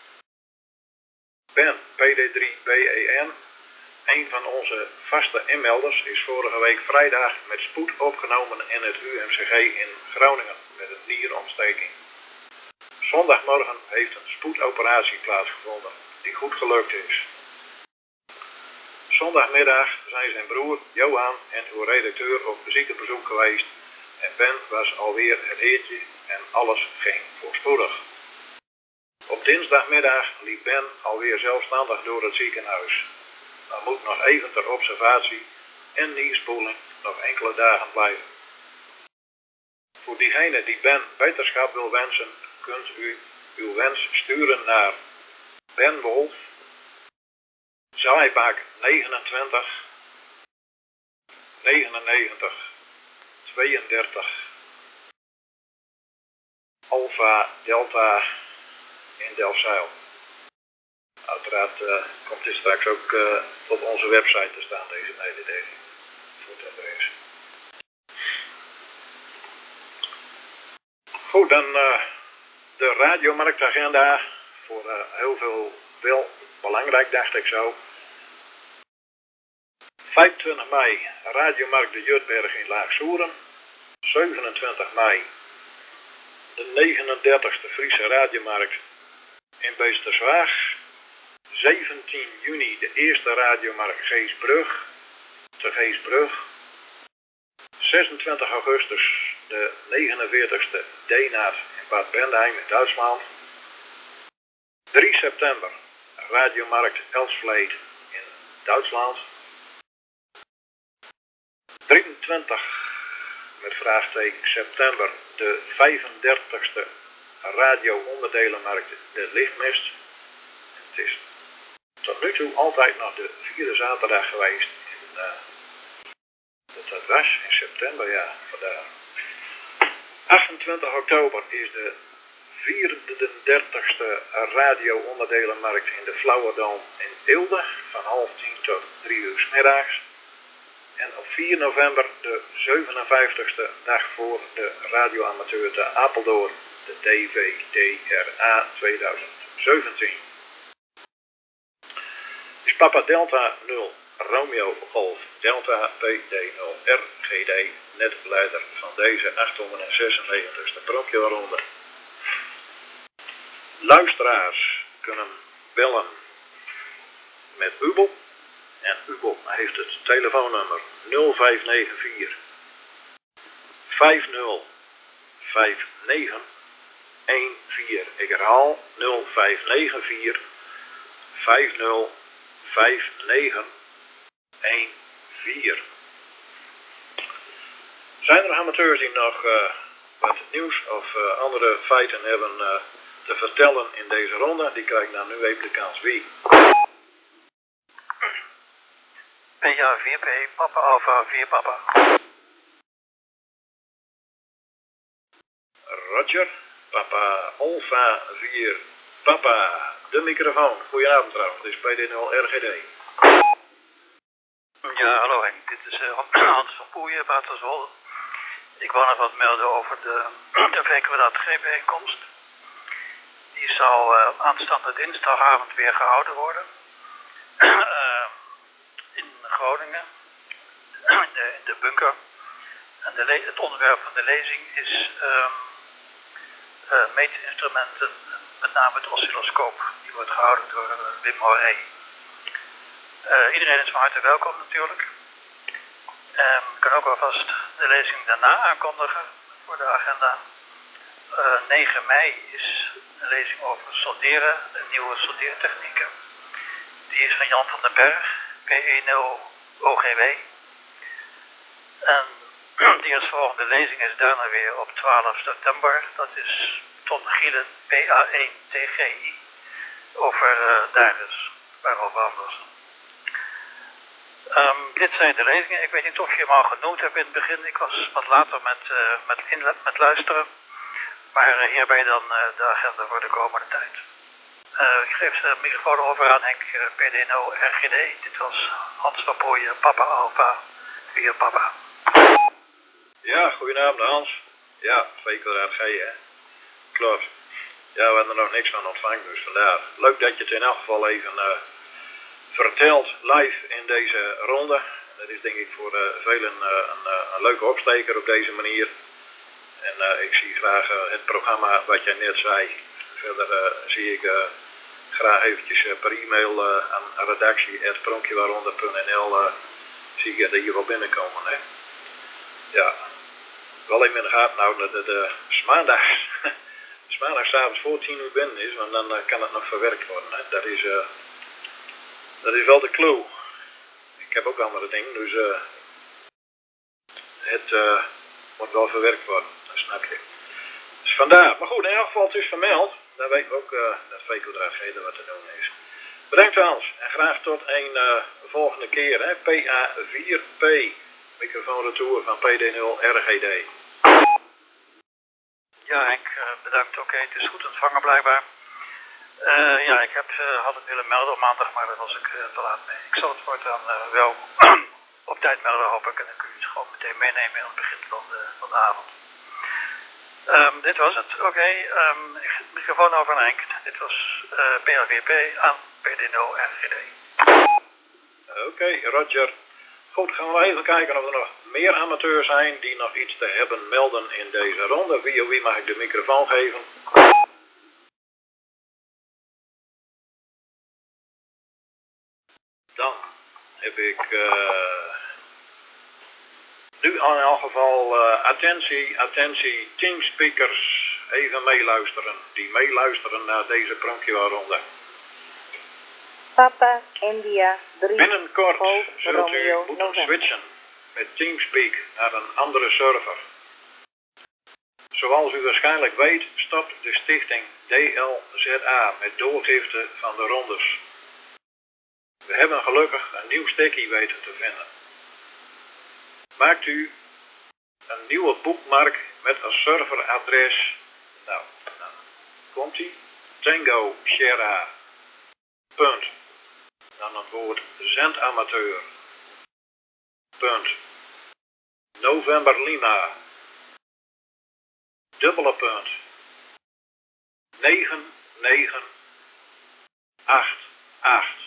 Ben, P D drie B E N, een van onze vaste inmelders, is vorige week vrijdag met spoed opgenomen in het U M C G in Groningen met een nierontsteking. Zondagmorgen heeft een spoedoperatie plaatsgevonden die goed gelukt is. Zondagmiddag zijn zijn broer Johan en uw redacteur op ziekenbezoek geweest. En Ben was alweer het heertje en alles ging voorspoedig. Op dinsdagmiddag liep Ben alweer zelfstandig door het ziekenhuis. Dan moet nog even ter observatie en nierspoeling nog enkele dagen blijven. Voor diegene die Ben beterschap wil wensen, kunt u uw wens sturen naar Ben Wolf, Zaaibak negenentwintig negenennegentig tweeëndertig Alpha Delta in Delfzijl. Uiteraard uh, komt dit straks ook uh, op onze website te staan, deze mededeling. Voor het adres. Goed, dan uh, de radiomarktagenda. Voor uh, heel veel wel belangrijk, dacht ik zo. vijfentwintig mei, Radiomarkt de Jutberg in Laag-Soeren. zevenentwintig mei, de negenendertigste Friese Radiomarkt in Beesterswaag. zeventien juni, de eerste Radiomarkt Geesbrug, te Geesbrug. zesentwintig augustus, de negenenveertigste D-naad in Bad Bentheim in Duitsland. drie september, Radiomarkt Elsvleet in Duitsland. drieëntwintig met vraagteken september, de vijfendertigste radio-onderdelenmarkt De Lichtmist. Het is tot nu toe altijd nog de vierde zaterdag geweest. In, uh, dat was in september, ja, vandaar. achtentwintig oktober is de vierendertigste radio-onderdelenmarkt in de Flauwerdam in Eelde van half tien tot drie uur 's middags. En op vier november de zevenenvijftigste dag voor de radioamateur te Apeldoorn, de D V D R A tweeduizend zeventien. Is Papa Delta nul Romeo Golf Delta P D nul R G D netleider van deze achthonderdzesennegentigste pronkjeronde. Luisteraars kunnen bellen met Ubel. En Ubel heeft het telefoonnummer nul vijf negen vier vijf nul vijf negen een vier. Ik herhaal nul vijf negen vier vijf nul vijf negen een vier. Zijn er amateurs die nog uh, wat nieuws of uh, andere feiten hebben uh, te vertellen in deze ronde? Die krijgen dan nu even de kans. Wie? P A vier P, Papa Alpha vier Papa. Roger, Papa Alpha vier Papa. De microfoon. Goedenavond trouwens, dit is P D nul R G D. Ja, hallo Henk, dit is uh, Hans van Poeien, Waterswolde. Ik wou nog wat melden over de, de V Kwadraat G-bijeenkomst. Die zal uh, aanstaande dinsdagavond weer gehouden worden. uh, in Groningen, in de, in de bunker. En de le- het onderwerp van de lezing is um, uh, meetinstrumenten, met name het oscilloscoop. Die wordt gehouden door uh, Wim Horé. Uh, iedereen is van harte welkom natuurlijk. Um, ik kan ook alvast de lezing daarna aankondigen voor de agenda. Uh, negen mei is een lezing over solderen, de nieuwe soldeertechnieken. Die is van Jan van den Berg, P E nul O G W. En de eerstvolgende lezing is daarna weer op twaalf september. Dat is Ton Gielen, P A één T G I, over uh, Darius, waarover aflossen. Um, dit zijn de lezingen. Ik weet niet of je hem al genoemd hebt in het begin. Ik was wat later met, uh, met, inle- met luisteren. Maar uh, hierbij dan uh, de agenda voor de komende tijd. Uh, ik geef de microfoon over aan Henk, uh, P D nul R G D. Dit was Hans van Pooien, Papa Alpha, vier Papa. Ja, goedenavond Hans. Ja, V kwadraat G hè. Klopt. Ja, we hebben er nog niks van ontvangen, dus vandaar. Leuk dat je het in elk geval even uh, vertelt live in deze ronde. Dat is denk ik voor uh, velen uh, een, uh, een leuke opsteker op deze manier. En uh, ik zie graag uh, het programma wat jij net zei. Verder uh, zie ik uh, graag eventjes uh, per e-mail uh, aan redactie at pronkjewaaronder punt n l uh, zie ik er hier wel binnenkomen. Hè? Ja, wel even in de gaten houden dat het uh, maandags, maandagavond voor tien uur binnen is, want dan uh, kan het nog verwerkt worden. Hè? Dat is, uh, dat is wel de clue. Ik heb ook andere dingen, dus uh, het uh, moet wel verwerkt worden, dat snap je. Dus vandaar. Maar goed, in elk geval het is vermeld. Dan weten we ook uh, dat V kwadraat G wat te doen is. Bedankt Hans en graag tot een uh, volgende keer. Hè? P A vier P, microfoon retour van P D nul R G D. Ja Henk, uh, bedankt. Oké, okay, het is goed ontvangen blijkbaar. Uh, ja, ik heb, uh, had het willen melden op maandag, maar daar was ik uh, te laat mee. Ik zal het voortaan uh, wel op tijd melden, hoop ik. En dan kun je het gewoon meteen meenemen in het begin van de, van de avond. Um, dit was het. Oké, okay, um, ik zet de microfoon over naar Henk. Dit was uh, P L V P aan P D nul R G D. Oké, okay, Roger. Goed, gaan we even kijken of er nog meer amateurs zijn die nog iets te hebben melden in deze ronde. Wie of wie mag ik de microfoon geven? Dan heb ik uh, nu in elk geval uh, attentie, attentie, teamspeakers, even meeluisteren. Die meeluisteren naar deze pronkjewaarronde. Papa India drie Binnenkort Golf zult u Romeo moeten November. switchen met Teamspeak naar een andere server. Zoals u waarschijnlijk weet stopt de stichting D L Z A met doorgifte van de rondes. We hebben gelukkig een nieuw stekkie weten te vinden. Maakt u een nieuwe boekmark met een serveradres. Nou, nou komt-ie. Tango Sierra. Punt. Dan het woord zendamateur. Punt. November Lima. Dubbele punt. negen negen acht acht.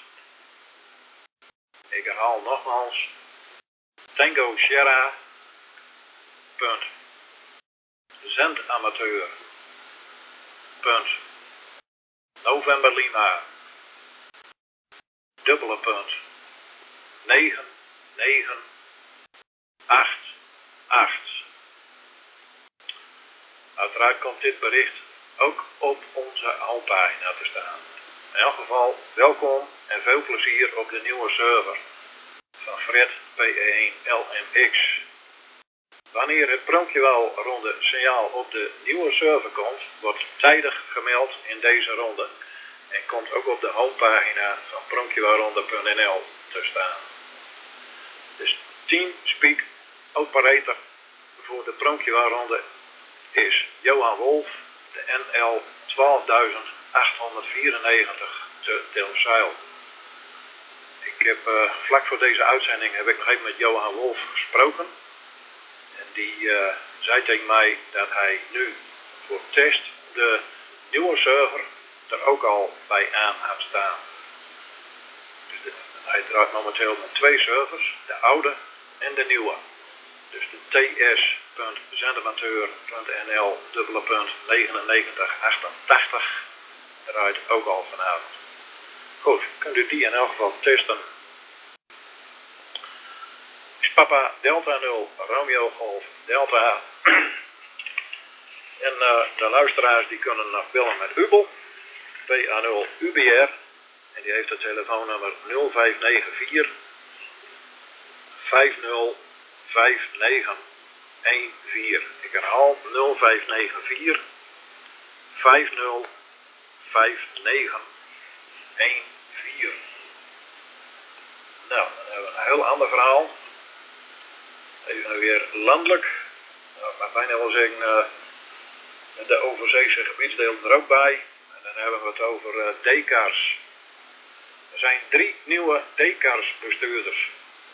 Ik herhaal nogmaals. Tango Sierra. Punt. Zendamateur. Punt. November Lima. Dubbele punt. negen negen acht acht. Uiteraard komt dit bericht ook op onze alpagina te staan. In elk geval welkom en veel plezier op de nieuwe server van Fred P E één L M X. Wanneer het Pronkjewel ronde signaal op de nieuwe server komt, wordt tijdig gemeld in deze ronde en komt ook op de homepagina van pronkjewelronde punt n l te staan. Dus TeamSpeak operator voor de Pronkjewelronde is Johan Wolf, de N L twaalfduizend achthonderdvierennegentig te Delfzijl. Ik heb uh, vlak voor deze uitzending heb ik nog even met Johan Wolf gesproken. En die uh, zei tegen mij dat hij nu voor test de nieuwe server er ook al bij aan gaat staan. Dus de, hij draait momenteel met twee servers, de oude en de nieuwe. Dus de t s punt zendamateur punt n l dubbele punt negenennegentig achtentachtig draait ook al vanavond. Goed, kunt u die in elk geval testen. Is Papa Delta nul, Romeo Golf Delta. En uh, de luisteraars die kunnen nog bellen met Ubel, P A nul U B R. En die heeft het telefoonnummer nul vijf negen vier vijf nul vijf negen een vier. Ik herhaal nul vijf negen vier vijf nul vijf negen een vier. Nou, dan hebben we een heel ander verhaal. Even weer landelijk. Nou, ik mag bijna wel zeggen, uh, de overzeese gebiedsdeel er ook bij. En dan hebben we het over uh, D C A R S. Er zijn drie nieuwe D C A R S bestuurders.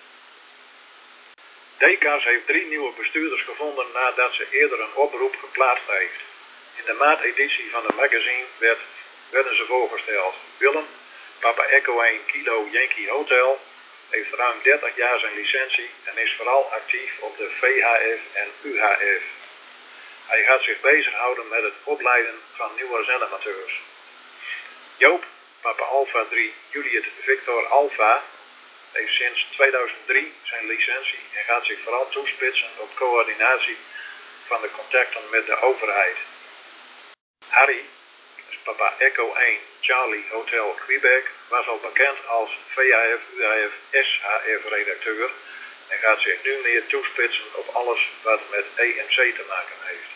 D C A R S heeft drie nieuwe bestuurders gevonden nadat ze eerder een oproep geplaatst heeft. In de maateditie van het magazine werd, werden ze voorgesteld. Willem, Papa Echo één Kilo Yankee Hotel, heeft ruim dertig jaar zijn licentie en is vooral actief op de V H F en U H F. Hij gaat zich bezighouden met het opleiden van nieuwe zendamateurs. Joop, Papa Alpha drie Juliet Victor Alpha, heeft sinds tweeduizend drie zijn licentie en gaat zich vooral toespitsen op coördinatie van de contacten met de overheid. Harry, dus Papa Echo één Charlie Hotel Quebec, was al bekend als V H F, U H F, S H F redacteur en gaat zich nu meer toespitsen op alles wat met E M C te maken heeft.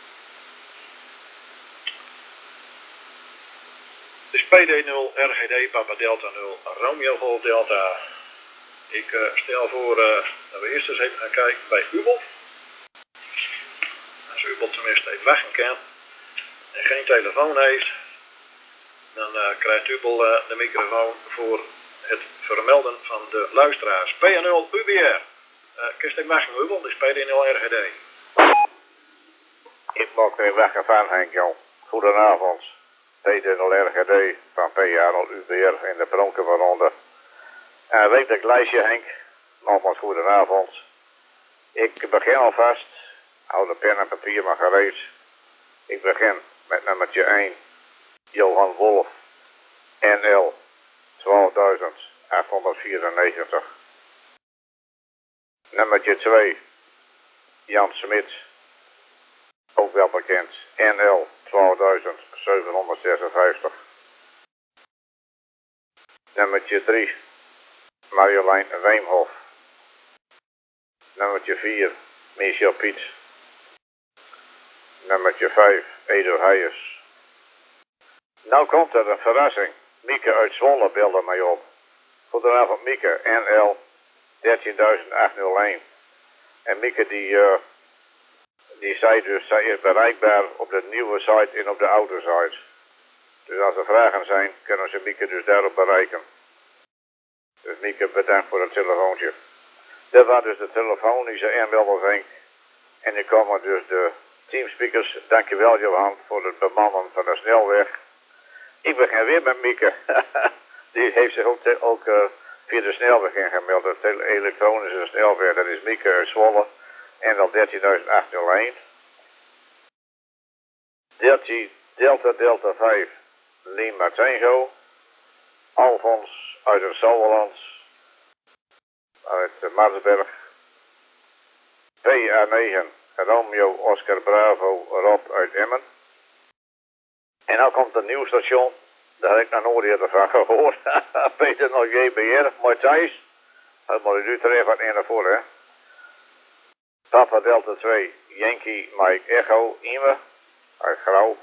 Dus P D nul R G D Papa Delta nul Romeo Golf Delta. Ik uh, stel voor uh, dat we eerst eens even gaan kijken bij Ubel. Als Ubel tenminste even weg kan en geen telefoon heeft, dan uh, krijgt Ubel uh, de microfoon voor het vermelden van de luisteraars. P nul U B R. Uh, Kist ik weg, Ubel, dus P D nul R G D. Ik mag weer weg van Henk, joh. Goedenavond. P D nul R G D van P A nul U B R in de Pronkjewelronde. En weet ik lijstje, Henk. Nogmaals goedenavond. Ik begin alvast. Hou de pen en papier maar gereed. Ik begin met nummertje één. Johan Wolf. N L twaalfduizend achthonderdvierennegentig. Nummertje twee. Jan Smit. Ook wel bekend. N L twaalfduizend zevenhonderdzesenvijftig. Nummertje drie. Marjolein Weemhof. Nummertje vier. Michel Piet. Nummertje vijf. Edo Heijers. Nou komt er een verrassing. Mieke uit Zwolle belde mij op. Goedenavond Mieke, N L dertienduizend achthonderdéén. En Mieke die, uh, die zei dus, zij is bereikbaar op de nieuwe site en op de oude site. Dus als er vragen zijn, kunnen ze Mieke dus daarop bereiken. Dus Mieke, bedankt voor het telefoontje. Dit was dus de telefonische inmelding. En nu komen dus de teamspeakers. Dankjewel Johan voor het bemannen van de snelweg. Ik begin weer met Mieke. Die heeft zich ook, ook uh, via de snelweg ingemeld. De elektronische snelweg, dat is Mieke uit Zwolle. En dan dertienduizend achthonderdéén. dertien Delta Delta vijf Lima Tango. Alfons uit het Zouwerland. Uit uh, Marsberg. P A negen Romeo Oscar Bravo Rob uit Emmen. En dan komt een nieuw station. Daar heb ik nog nooit eerder van gehoord. Peter nog J B R, mooi thuis. Dat moet u terecht wat in naar voren, hè. Papa Delta twee, Yankee Mike Echo, Ime, uit Grauw.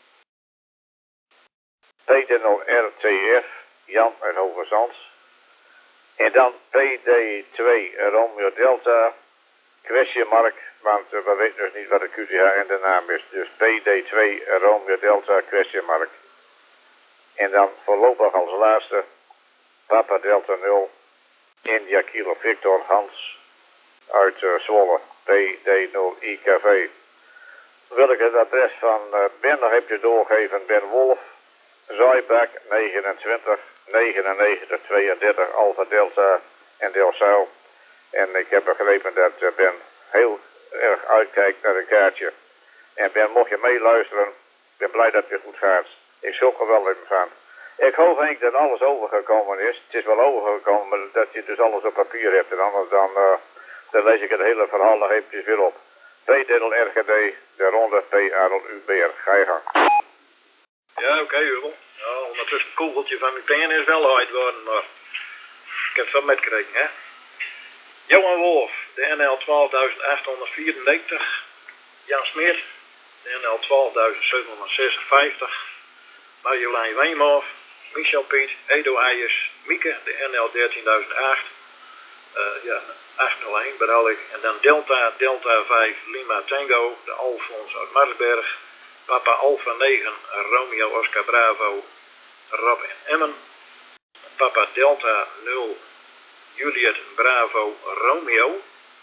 Peter nul R T F, Jan uit Hoogezand. En dan P D twee Romeo Delta, question mark, want uh, we weten dus niet wat de Q T H en de naam is. Dus P D twee Romeo Delta, question mark. En dan voorlopig als laatste Papa Delta nul India Kilo Victor Hans uit uh, Zwolle, P D nul I K V. Wil ik het adres van uh, Ben nog even doorgeven, Ben Wolf, Zaaibak negenentwintig negenennegentig tweeëndertig Alpha Delta en Delcel. En ik heb begrepen dat uh, Ben heel erg uitkijkt naar een kaartje. En Ben, mocht je meeluisteren, ik ben blij dat het weer goed gaat. Ik zoek er wel even van. Ik hoop Henk dat alles overgekomen is. Het is wel overgekomen, maar dat je dus alles op papier hebt. En anders dan, uh, dan lees ik het hele verhaal nog eventjes weer op. P D L R G D, de ronde P A L U B R. Ga je gang. Ja, oké, okay, Hubel. Ja, ondertussen het kogeltje van mijn pen is wel uit worden, maar ik heb het wel metgekregen, hè. Johan Wolf, de N L twaalfduizend achthonderdvierendertig. Jan Smit, de N L twaalfduizend zevenhonderdzesenvijftig. Marjolein Weemhoff, Michel Piet, Edo Eijers, Mieke, de N L dertienduizend acht. Uh, ja, achthonderdéén bedoel ik. En dan Delta, Delta vijf, Lima Tango, de Alfons uit Marsberg. Papa Alpha negen, Romeo Oscar Bravo, Rob en Emmen. Papa Delta nul, Juliet Bravo, Romeo.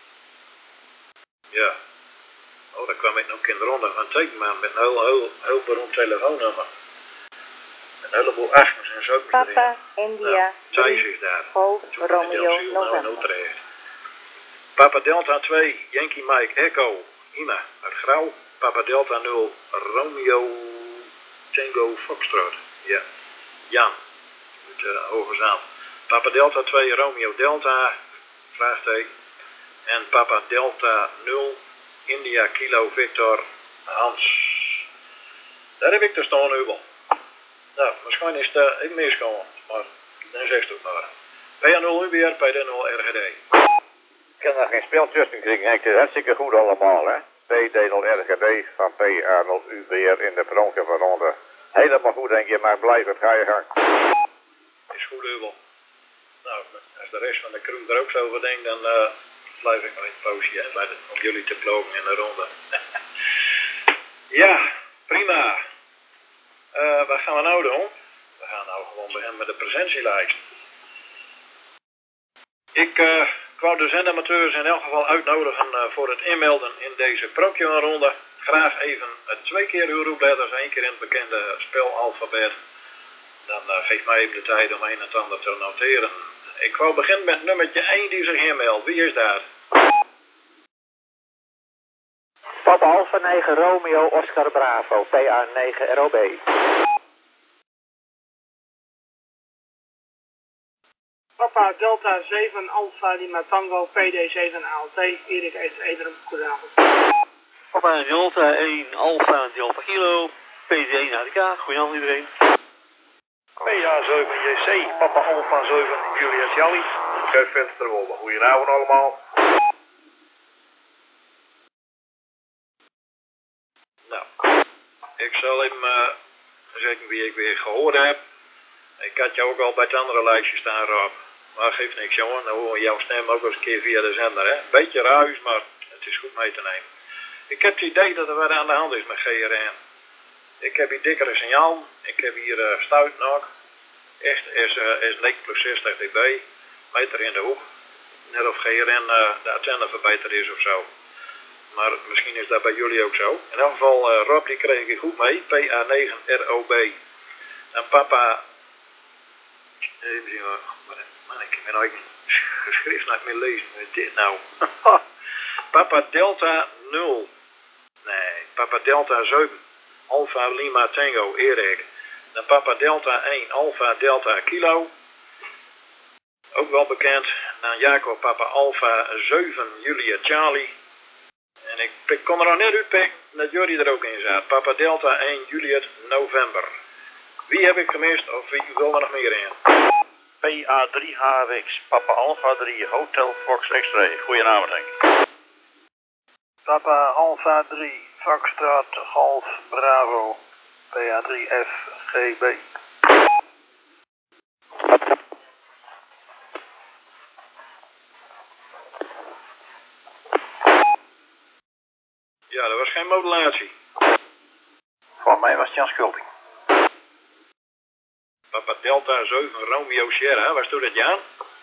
Ja. Oh, daar kwam ik nog in de ronde van tekenman met een heel, heel, heel beroemd telefoonnummer. Een heleboel achtens en zo. Papa, India, Thijs is daar. Golf, Romeo, November. Papa Delta twee, Yankee Mike Echo, Ina uit Grauw. Papa Delta nul, Romeo Tango Foxtrot. Ja. Jan uit uh, Hoogezand. Papa Delta twee, Romeo Delta, vraagteken. En Papa Delta nul, India Kilo Victor Hans. Daar heb ik te staan, Hubel. Nou, waarschijnlijk is het uh, even misgekomen, maar dan zegt het maar. P A nul U B R, P D nul R G D. Ik kan daar geen spel tussen krijgen, het is hartstikke goed allemaal, hè. P D nul R G D van P A nul U B R in de pronken van ronde. Helemaal goed, denk je, maar blijf het, ga je gang. Is goed, Hubel. Nou, als de rest van de crew er ook zo over denkt, dan uh, blijf ik nog een poosje en blijf het om jullie te plogen in de ronde. Ja, prima. Uh, wat gaan we nou doen? We gaan nou gewoon beginnen met de presentielijst. Ik uh, wou de zendamateurs in elk geval uitnodigen uh, voor het inmelden in deze Procyon-ronde. Graag even uh, twee keer uw roepletters, één keer in het bekende spelalfabet. Dan uh, geeft mij even de tijd om een en ander te noteren. Ik wou beginnen met nummertje één die zich inmeldt. Wie is daar? Papa Alpha negen Romeo Oscar Bravo, P A negen R O B. Papa Delta zeven Alpha Lima Tango, P D zeven A L T, Erik Ederum, goedenavond. Papa Delta één Alpha Delta Kilo, P D één A D K, goedenavond iedereen. P A zeven J C, Papa Alpha zeven Julia Charlie. Kijk Vensterwolde, goedenavond allemaal. Nou, ik zal even uh, zeggen wie ik weer gehoord heb. Ik had jou ook al bij het andere lijstje staan, Rob. Maar geeft niks, jongen. Dan horen we jouw stem ook eens een keer via de zender, hè. Beetje ruis, maar het is goed mee te nemen. Ik heb het idee dat er wat aan de hand is met G R N. Ik heb hier dikkere signaal. Ik heb hier uh, stuit nog. Echt is, uh, is negen plus zestig dB. Meter in de hoek. Net of G R N uh, de antenne verbeterd is of zo. Maar misschien is dat bij jullie ook zo. In elk geval, uh, Rob die kreeg ik goed mee. P A negen R O B. En papa... Even zien we... Man, ik heb mijn eigen geschrift niet meer lezen. Wat is dit nou? Papa Delta nul. Nee, Papa Delta zeven. Alpha Lima Tango Erik. Dan Papa Delta één. Alpha Delta Kilo. Ook wel bekend. Dan Jacob Papa Alpha zeven. Julia Charlie. En ik, ik kon er nog net uitpikken dat jullie er ook in zaten. Papa Delta één. Juliet November. Wie heb ik gemist of wie wil er nog meer in? P A drie H X, Papa Alpha drie, Hotel Fox X-Ray. Goedenavond, Henk. Papa Alpha drie, Foxtrot Golf Bravo, P A drie F G B. Ja, dat was geen modulatie. Voor mij was het Jan Schulding. Papa Delta zeven Romeo Sierra, waar stond het Jan?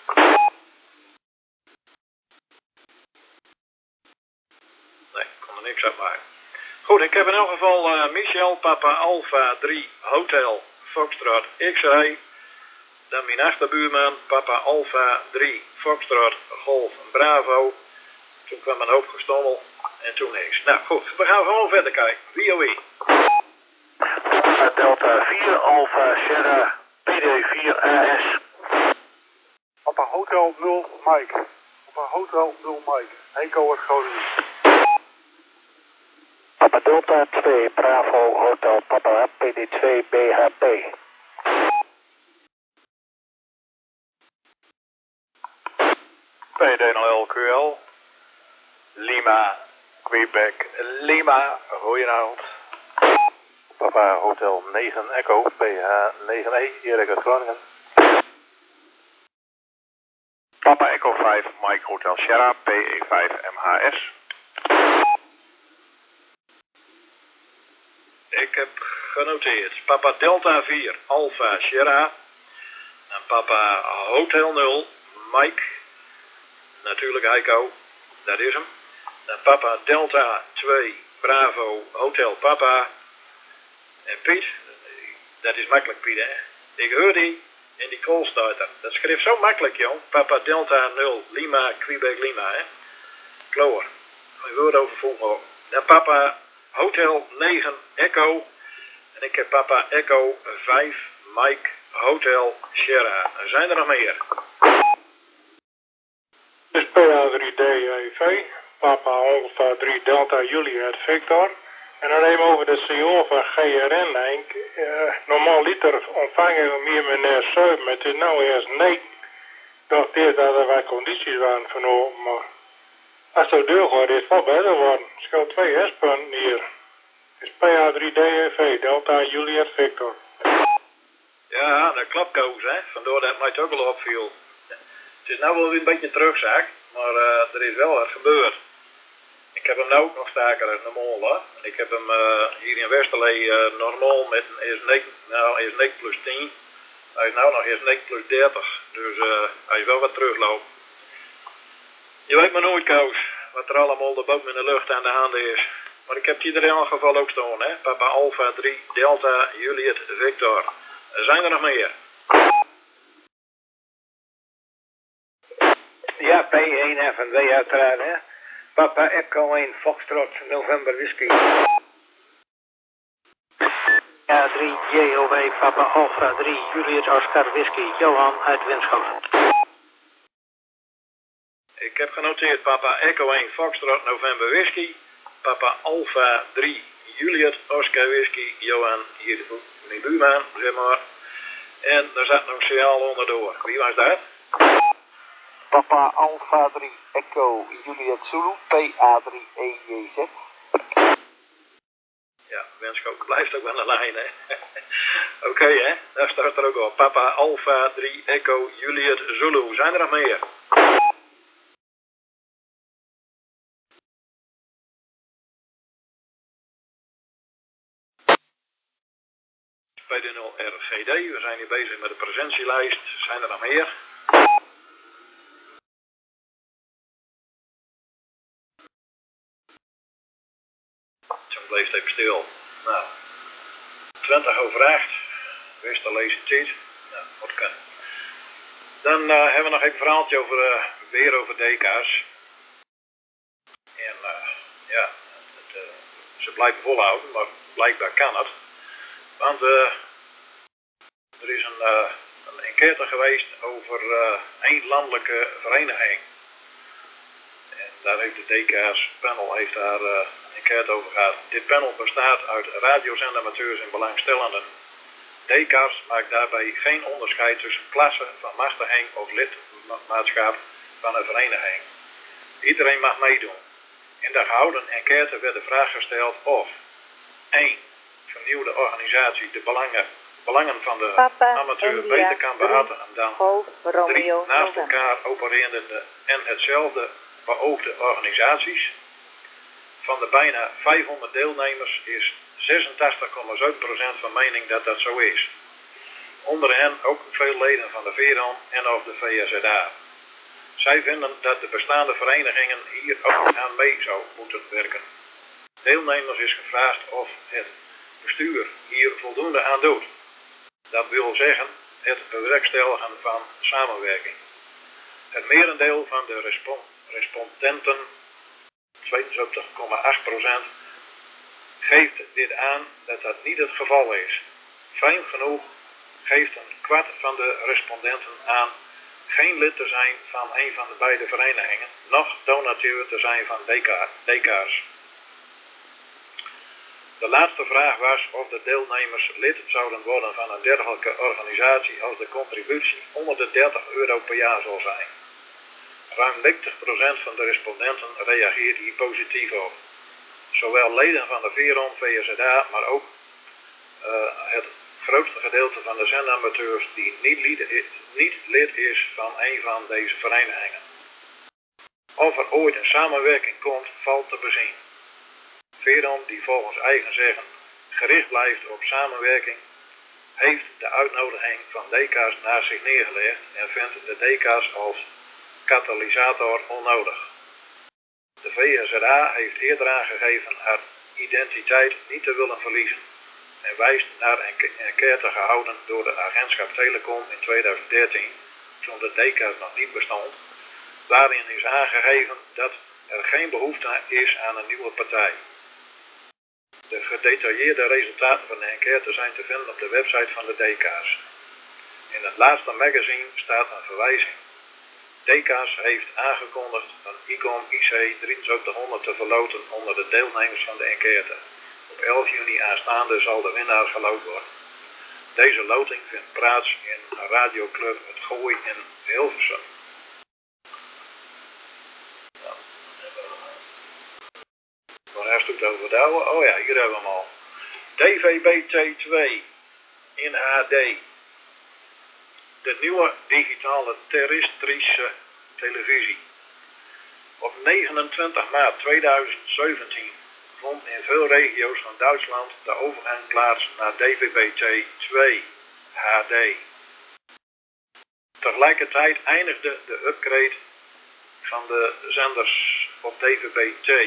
Nee, ik kon er niks uit maken. Goed, ik heb in elk geval uh, Michel, Papa Alpha drie Hotel Foxtrot X-Ray. Dan mijn achterbuurman, Papa Alpha drie Foxtrot Golf Bravo. Toen kwam een hoop gestommel en toen niks. Nou goed, we gaan gewoon verder kijken. Wie oh wie? Papa Delta vier Alpha Sierra P D vier A S. Papa Hotel nul Mike. Papa Hotel nul Mike. Henko uit Groningen. Papa Delta twee Bravo Hotel Papa P D twee B H P. P D nul L Q L. Lima, Quebec, Lima. Goedenavond. Papa Hotel negen Echo P H negen E Erik uit Groningen. Papa Echo vijf Mike Hotel Sierra P E vijf M H S. Ik heb genoteerd. Papa Delta vier Alpha Sierra. En Papa Hotel nul Mike. Natuurlijk Heiko. Dat is hem. En Papa Delta twee Bravo Hotel Papa. En Piet, dat is makkelijk Piet hè. Ik hoor die in die callstarter. Dat schreef zo makkelijk jong. Papa Delta nul Lima Quebec Lima hè. Kloor. Een woord over volgende. En Papa Hotel negen Echo. En ik heb Papa Echo vijf Mike Hotel Sierra. Er zijn er nog meer. Dit is P A drie D E V. Papa Alpha drie Delta Juliet Victor. En dan even over de C O van G R N, Henk. Uh, normaal liter ontvangen we meer meneer zeven, maar het is nou eerst negen. Ik dacht eerst dat er wat condities waren vernomen, maar als het deur gaat is het wel beter worden. Het scheelt twee S-punten hier. Het is P A drie D E V, Delta Juliet Victor. Ja, dat klopt Koos hè, vandoor dat mij het ook al opviel. Het is nou wel weer een beetje terugzak, maar uh, er is wel wat gebeurd. Ik heb hem nou ook nog sterker als normaal hè. En ik heb hem uh, hier in Westerlee uh, normaal met een E S negen, nou E S negen plus tien. Hij is nou nog E S negen plus dertig, dus uh, hij is wel wat terugloopt. Je weet maar nooit Koos, wat er allemaal de boom in de lucht aan de hand is. Maar ik heb het hier in elk geval ook staan hè. Papa Alpha drie Delta Juliet Victor. Er zijn er nog meer. Ja, P één F en W uiteraard hè. Papa Echo één Foxtrot November Whisky. Ja, drie J O W Papa Alpha drie Juliet Oscar Whisky Johan uit Winschoten. Ik heb genoteerd Papa Echo één Foxtrot November Whisky. Papa Alpha drie Juliet Oscar Whisky Johan hier mijn buurman zeg maar. En daar zat nog een signaal onderdoor. Wie was dat? Papa Alpha drie Echo Juliet Zulu P A drie E J Z. Ja, Wenskoop blijft ook wel een lijn hè. Oké okay, hè, daar staat er ook al. Papa Alpha drie Echo Juliet Zulu. Zijn er nog meer? P D nul R G D. We zijn hier bezig met de presentielijst. Zijn er nog meer? Toen bleef het even stil. Nou, twintig over acht. Wester lees je tijd. Nou, wat kan. Dan uh, hebben we nog even een verhaaltje over, uh, weer over D K's. En uh, ja, het, uh, ze blijven volhouden, maar blijkbaar kan het. Want uh, er is een, uh, een enquête geweest over uh, één landelijke vereniging. En daar heeft de D K's panel heeft daar uh, een enquête over gehad. Dit panel bestaat uit radiozendamateurs en belangstellenden. D K's maakt daarbij geen onderscheid tussen klassen van machtiging of lidmaatschap van een vereniging. Iedereen mag meedoen. In de gehouden enquête werd de vraag gesteld of één. Vernieuwde organisatie de belangen, belangen van de Papa, amateur India, beter kan behartigen dan Golf, Romeo, drie naast November. elkaar opererende en hetzelfde beoogde organisaties. Van de bijna vijfhonderd deelnemers is zesentachtig komma zeven procent van mening dat dat zo is. Onder hen ook veel leden van de VERON en of de V S Z A. Zij vinden dat de bestaande verenigingen hier ook aan mee zou moeten werken. Deelnemers is gevraagd of het bestuur hier voldoende aan doet. Dat wil zeggen het bewerkstelligen van samenwerking. Het merendeel van de respon respondenten, tweeënzestig komma acht procent, geeft dit aan dat dat niet het geval is. Vreemd genoeg geeft een kwart van de respondenten aan geen lid te zijn van een van de beide verenigingen, noch donateur te zijn van D K's. De laatste vraag was of de deelnemers lid zouden worden van een dergelijke organisatie als de contributie onder de dertig euro per jaar zal zijn. Ruim negentig procent van de respondenten reageert hier positief op. Zowel leden van de VERON, V S Z A, maar ook uh, het grootste gedeelte van de zendamateurs die niet lid, is, niet lid is van een van deze verenigingen. Of er ooit een samenwerking komt, valt te bezien. VERON, die volgens eigen zeggen gericht blijft op samenwerking, heeft de uitnodiging van D K's naar zich neergelegd en vindt de D K's als katalysator onnodig. De V S Z A heeft eerder aangegeven haar identiteit niet te willen verliezen en wijst naar een enquête gehouden door de agentschap Telecom in tweeduizend dertien, toen de D K's nog niet bestond, waarin is aangegeven dat er geen behoefte is aan een nieuwe partij. De gedetailleerde resultaten van de enquête zijn te vinden op de website van de D K's. In het laatste magazine staat een verwijzing. D K's heeft aangekondigd een ICOM I C drieënzeventighonderd te verloten onder de deelnemers van de enquête. Op elf juni aanstaande zal de winnaar geloot worden. Deze loting vindt plaats in radioclub Het Gooi in Hilversum. Waar heeft u het over het oude? Oh ja, hier hebben we hem al. D V B T twee in H D. De nieuwe digitale terrestrische televisie. Op negenentwintig maart tweeduizend zeventien vond in veel regio's van Duitsland de overgang plaats naar D V B T twee H D. Tegelijkertijd eindigde de upgrade van de zenders op D V B T.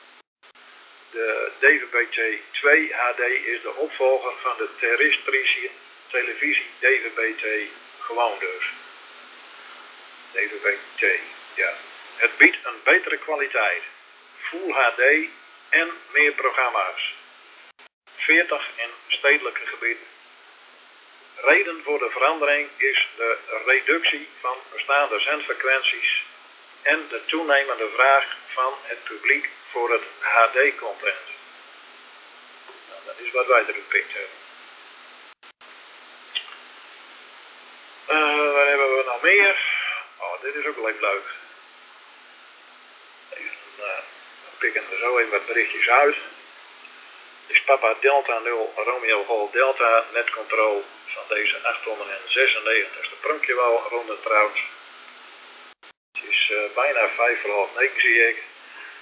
De D V B T twee H D is de opvolger van de terrestrische televisie D V B T gewoon dus. D V B T, ja. Het biedt een betere kwaliteit, Full H D en meer programma's. veertig in stedelijke gebieden. Reden voor de verandering is de reductie van bestaande zendfrequenties en de toenemende vraag van het publiek voor het H D-content. Nou, dat is wat wij eruit gepikt hebben. Uh, wat hebben we nog meer? Oh, dit is ook wel even leuk. Even, uh, we pikken er zo even wat berichtjes uit. Dit is Papa Delta nul Romeo Golf Delta netcontrole van deze achthonderdzesennegentigste pronkjewel ronde trouwt. Het is uh, bijna vijf voor half negen zie ik.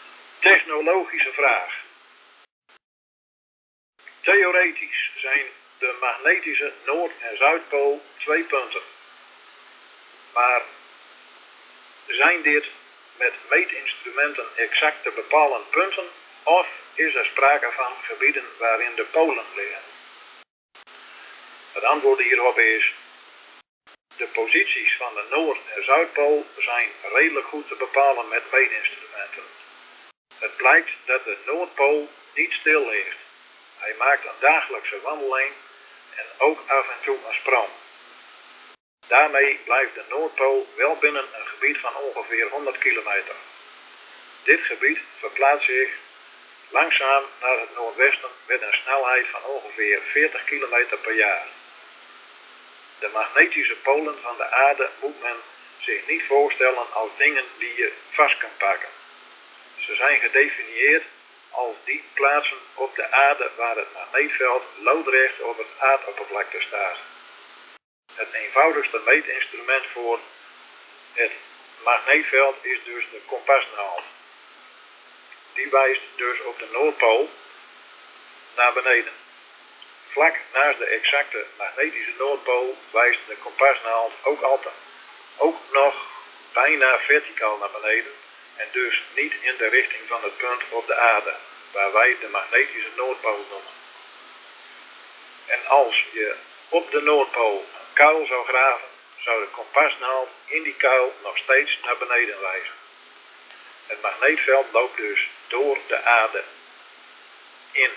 Technologische vraag. Theoretisch zijn de magnetische Noord- en Zuidpool twee punten. Maar zijn dit met meetinstrumenten exact te bepalen punten of is er sprake van gebieden waarin de polen liggen? Het antwoord hierop is: de posities van de Noord- en Zuidpool zijn redelijk goed te bepalen met meetinstrumenten. Het blijkt dat de Noordpool niet stil ligt. Hij maakt een dagelijkse wandeling en ook af en toe een sprong. Daarmee blijft de Noordpool wel binnen een gebied van ongeveer honderd kilometer. Dit gebied verplaatst zich langzaam naar het noordwesten met een snelheid van ongeveer veertig kilometer per jaar. De magnetische polen van de aarde moet men zich niet voorstellen als dingen die je vast kan pakken. Ze zijn gedefinieerd als die plaatsen op de aarde waar het magneetveld loodrecht op het aardoppervlakte staat. Het eenvoudigste meetinstrument voor het magneetveld is dus de kompasnaald. Die wijst dus op de Noordpool naar beneden. Vlak naast de exacte magnetische Noordpool wijst de kompasnaald ook altijd, ook nog bijna verticaal naar beneden en dus niet in de richting van het punt op de aarde, waar wij de magnetische Noordpool noemen. En als je op de Noordpool een kuil zou graven, zou de kompasnaald in die kuil nog steeds naar beneden wijzen. Het magneetveld loopt dus door de aarde in.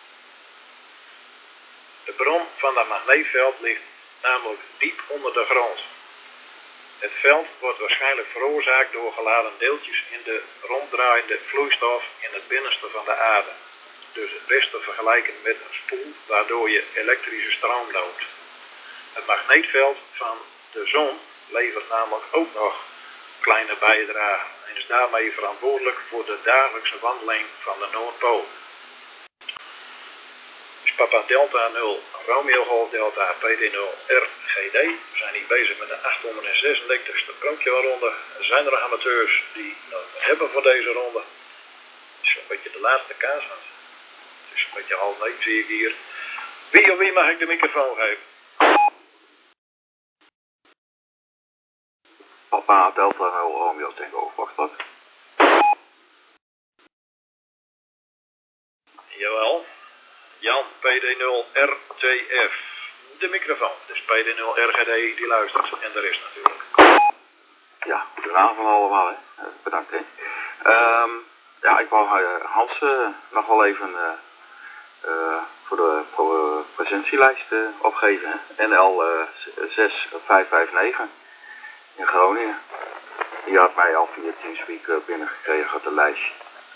De bron van dat magneetveld ligt namelijk diep onder de grond. Het veld wordt waarschijnlijk veroorzaakt door geladen deeltjes in de ronddraaiende vloeistof in het binnenste van de aarde. Dus het beste vergelijken met een spoel waardoor je elektrische stroom loopt. Het magneetveld van de zon levert namelijk ook nog kleine bijdragen en is daarmee verantwoordelijk voor de dagelijkse wandeling van de Noordpool. Dus Papa Delta nul, Romeo Golf Delta, P D nul, R G D. We zijn hier bezig met de achthonderdzesendertigste pronkje-ronde. Zijn er nog amateurs die nog hebben voor deze ronde? Het is een beetje de laatste kaas, want het is een beetje half negen, zie ik hier. Wie of wie mag ik de microfoon geven? Papa Delta nul, Romeo Tango, wacht wat. Jawel. Jan, P D nul, R T F. De microfoon. Dus P D nul, R G D, die luistert. En de rest natuurlijk. Ja, goedenavond allemaal, hè. Uh, bedankt, hè. Um, ja, ik wou uh, Hans uh, nog wel even uh, uh, voor de pro presentielijst uh, opgeven, hè. N L zes vijf vijf negen in Groningen. Die had mij al via Teamspeak uh, binnengekregen, had de lijstje.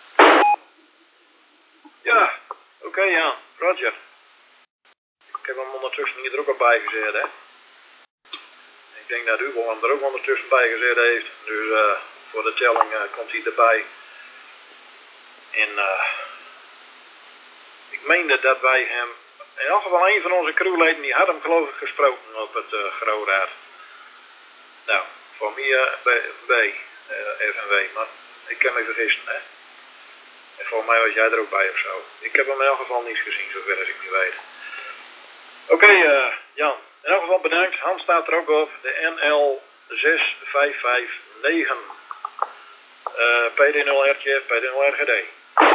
Ja, oké okay, ja, Roger. Ik heb hem ondertussen hier er ook al bij gezet, hè. Ik denk dat Hugo hem er ook ondertussen bij gezet heeft. Dus uh, voor de telling uh, komt hij erbij. En uh, ik meende dat wij hem, in elk geval een van onze crewleden, die had hem geloof ik gesproken op het uh, Groraad. Nou, voor mij uh, B, B uh, F N W, maar ik kan me vergissen, hè. En volgens mij was jij er ook bij of zo. Ik heb hem in elk geval niet gezien, zover als ik niet weet. Oké, okay, uh, Jan. In elk geval bedankt. Hans staat er ook op. De N L zes vijf vijf negen. Uh, P D nul R T F, P D nul R G D.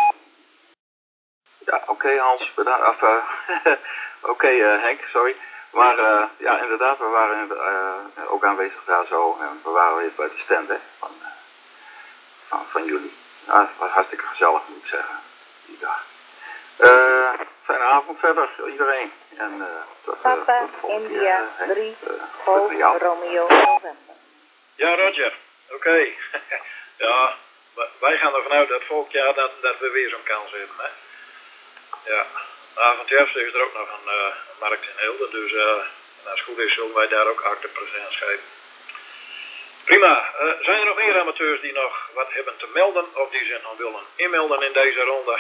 Ja, oké okay, Hans. Bedankt. Uh, oké okay, uh, Henk, sorry. Maar uh, ja, inderdaad, we waren uh, ook aanwezig daar zo. En we waren weer bij de stand, hè, van, uh, van, van jullie. Ja, het was hartstikke gezellig, moet ik zeggen, die dag. Uh, fijne avond verder, iedereen. En uh, tot, Papa, uh, tot India, keer, uh, drie, uh, Golf, Romeo, November. Ja, Roger. Oké. Okay. Ja, wij gaan ervan uit dat volgend jaar dat, dat we weer zo'n kans hebben, hè. Ja, avondjaars is er ook nog een uh, markt in Hilde, dus uh, als het goed is zullen wij daar ook acte presents geven. Prima. Uh, zijn er nog meer amateurs die nog wat hebben te melden of die zich nog willen inmelden in deze ronde?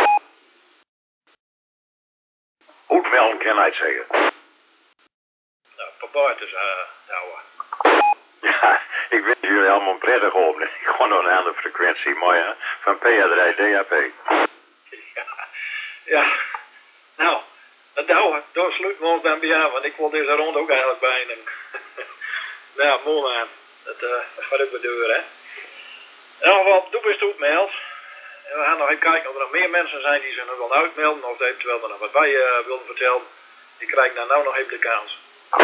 Goed melden kan hij zeggen. Nou, papa, het is uh, nou. Ja, ik wens jullie allemaal een prettig op. Ik ga nog een andere frequentie, maar ja, van P A drie D A P. Ja, ja, nou, dat nou, daar sluiten we ons dan bij aan, want ik wil deze ronde ook eigenlijk beëindigen. Nou, mooi man. Dat, uh, dat gaat ook weer deur, hè. In ieder geval, doe best goed meld. En we gaan nog even kijken of er nog meer mensen zijn die zich nog willen uitmelden, of eventueel er nog wat bij uh, willen vertellen. Die krijgen dan nou nog even de kans.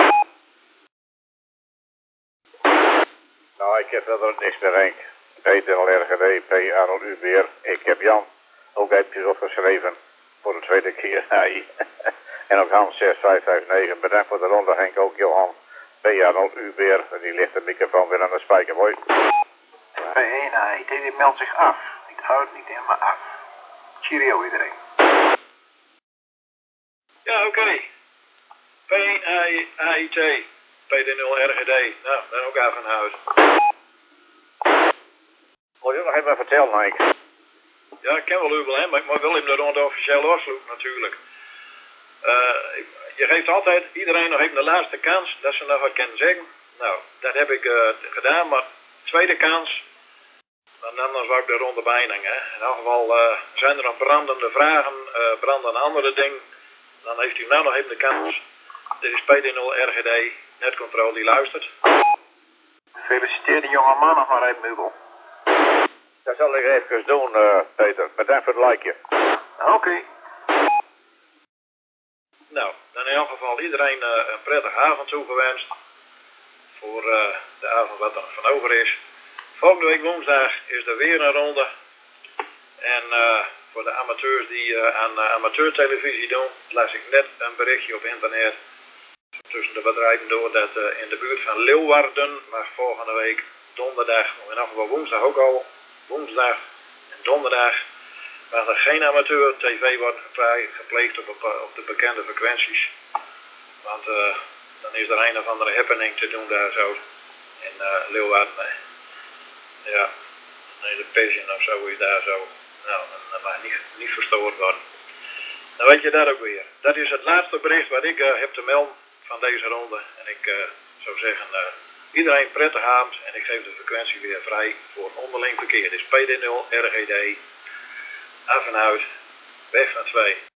Nou, ik heb verder niks meer, Henk. Peter L R G D, P Arnold Ubeer. Ik heb Jan ook eventjes opgeschreven voor de tweede keer. Nee. En ook Hans zes vijf vijf negen. Bedankt voor de ronde, Henk. Ook Johan P Arnold Ubeer. Die ligt de microfoon weer aan de spijker, mooi. Nee, nee, die meldt zich af. Ik hou het niet helemaal af. Cheerio iedereen. Ja, oké. Okay. P één A I T, P D nul R G D. Nou, dan ook even houden. Wil je nog even vertellen, Henk? Ja, ik ken wel u wel, hè, maar ik mag wel even de ronde officieel afsluiten natuurlijk. Uh, je geeft altijd iedereen nog even de laatste kans dat ze nog wat kunnen zeggen. Nou, dat heb ik uh, gedaan, maar tweede kans, dan anders wou ik de ronde beëindigen. In elk geval uh, zijn er nog brandende vragen, uh, brandende andere dingen, dan heeft u nou nog even de kans. Dit is P D nul R G D, netcontrole die luistert. Feliciteer die jonge man nog maar even, Mugel. Dat zal ik even doen, uh, Peter. Bedankt voor het likeje. Oké. Okay. Nou, dan in elk geval iedereen uh, een prettige avond toegewenst. Voor uh, de avond wat er nog van over is. Volgende week woensdag is er weer een ronde. En uh, voor de amateurs die uh, aan uh, amateurtelevisie doen, las ik net een berichtje op internet. Tussen de bedrijven door dat uh, in de buurt van Leeuwarden, maar volgende week donderdag, of in elk geval woensdag ook al, woensdag en donderdag, waar er geen amateur tv wordt gepleegd op, op, op de bekende frequenties. Want uh, dan is er een of andere happening te doen daar zo, in uh, Leeuwarden. Ja, nee, de Passion of zo is daar zo. Nou, dat mag niet, niet verstoord worden. Dan weet je dat ook weer. Dat is het laatste bericht wat ik uh, heb te melden van deze ronde. En ik uh, zou zeggen, uh, iedereen prettige avond en ik geef de frequentie weer vrij voor onderling verkeer. Dit is P D nul R G D, af en uit, weg van twee.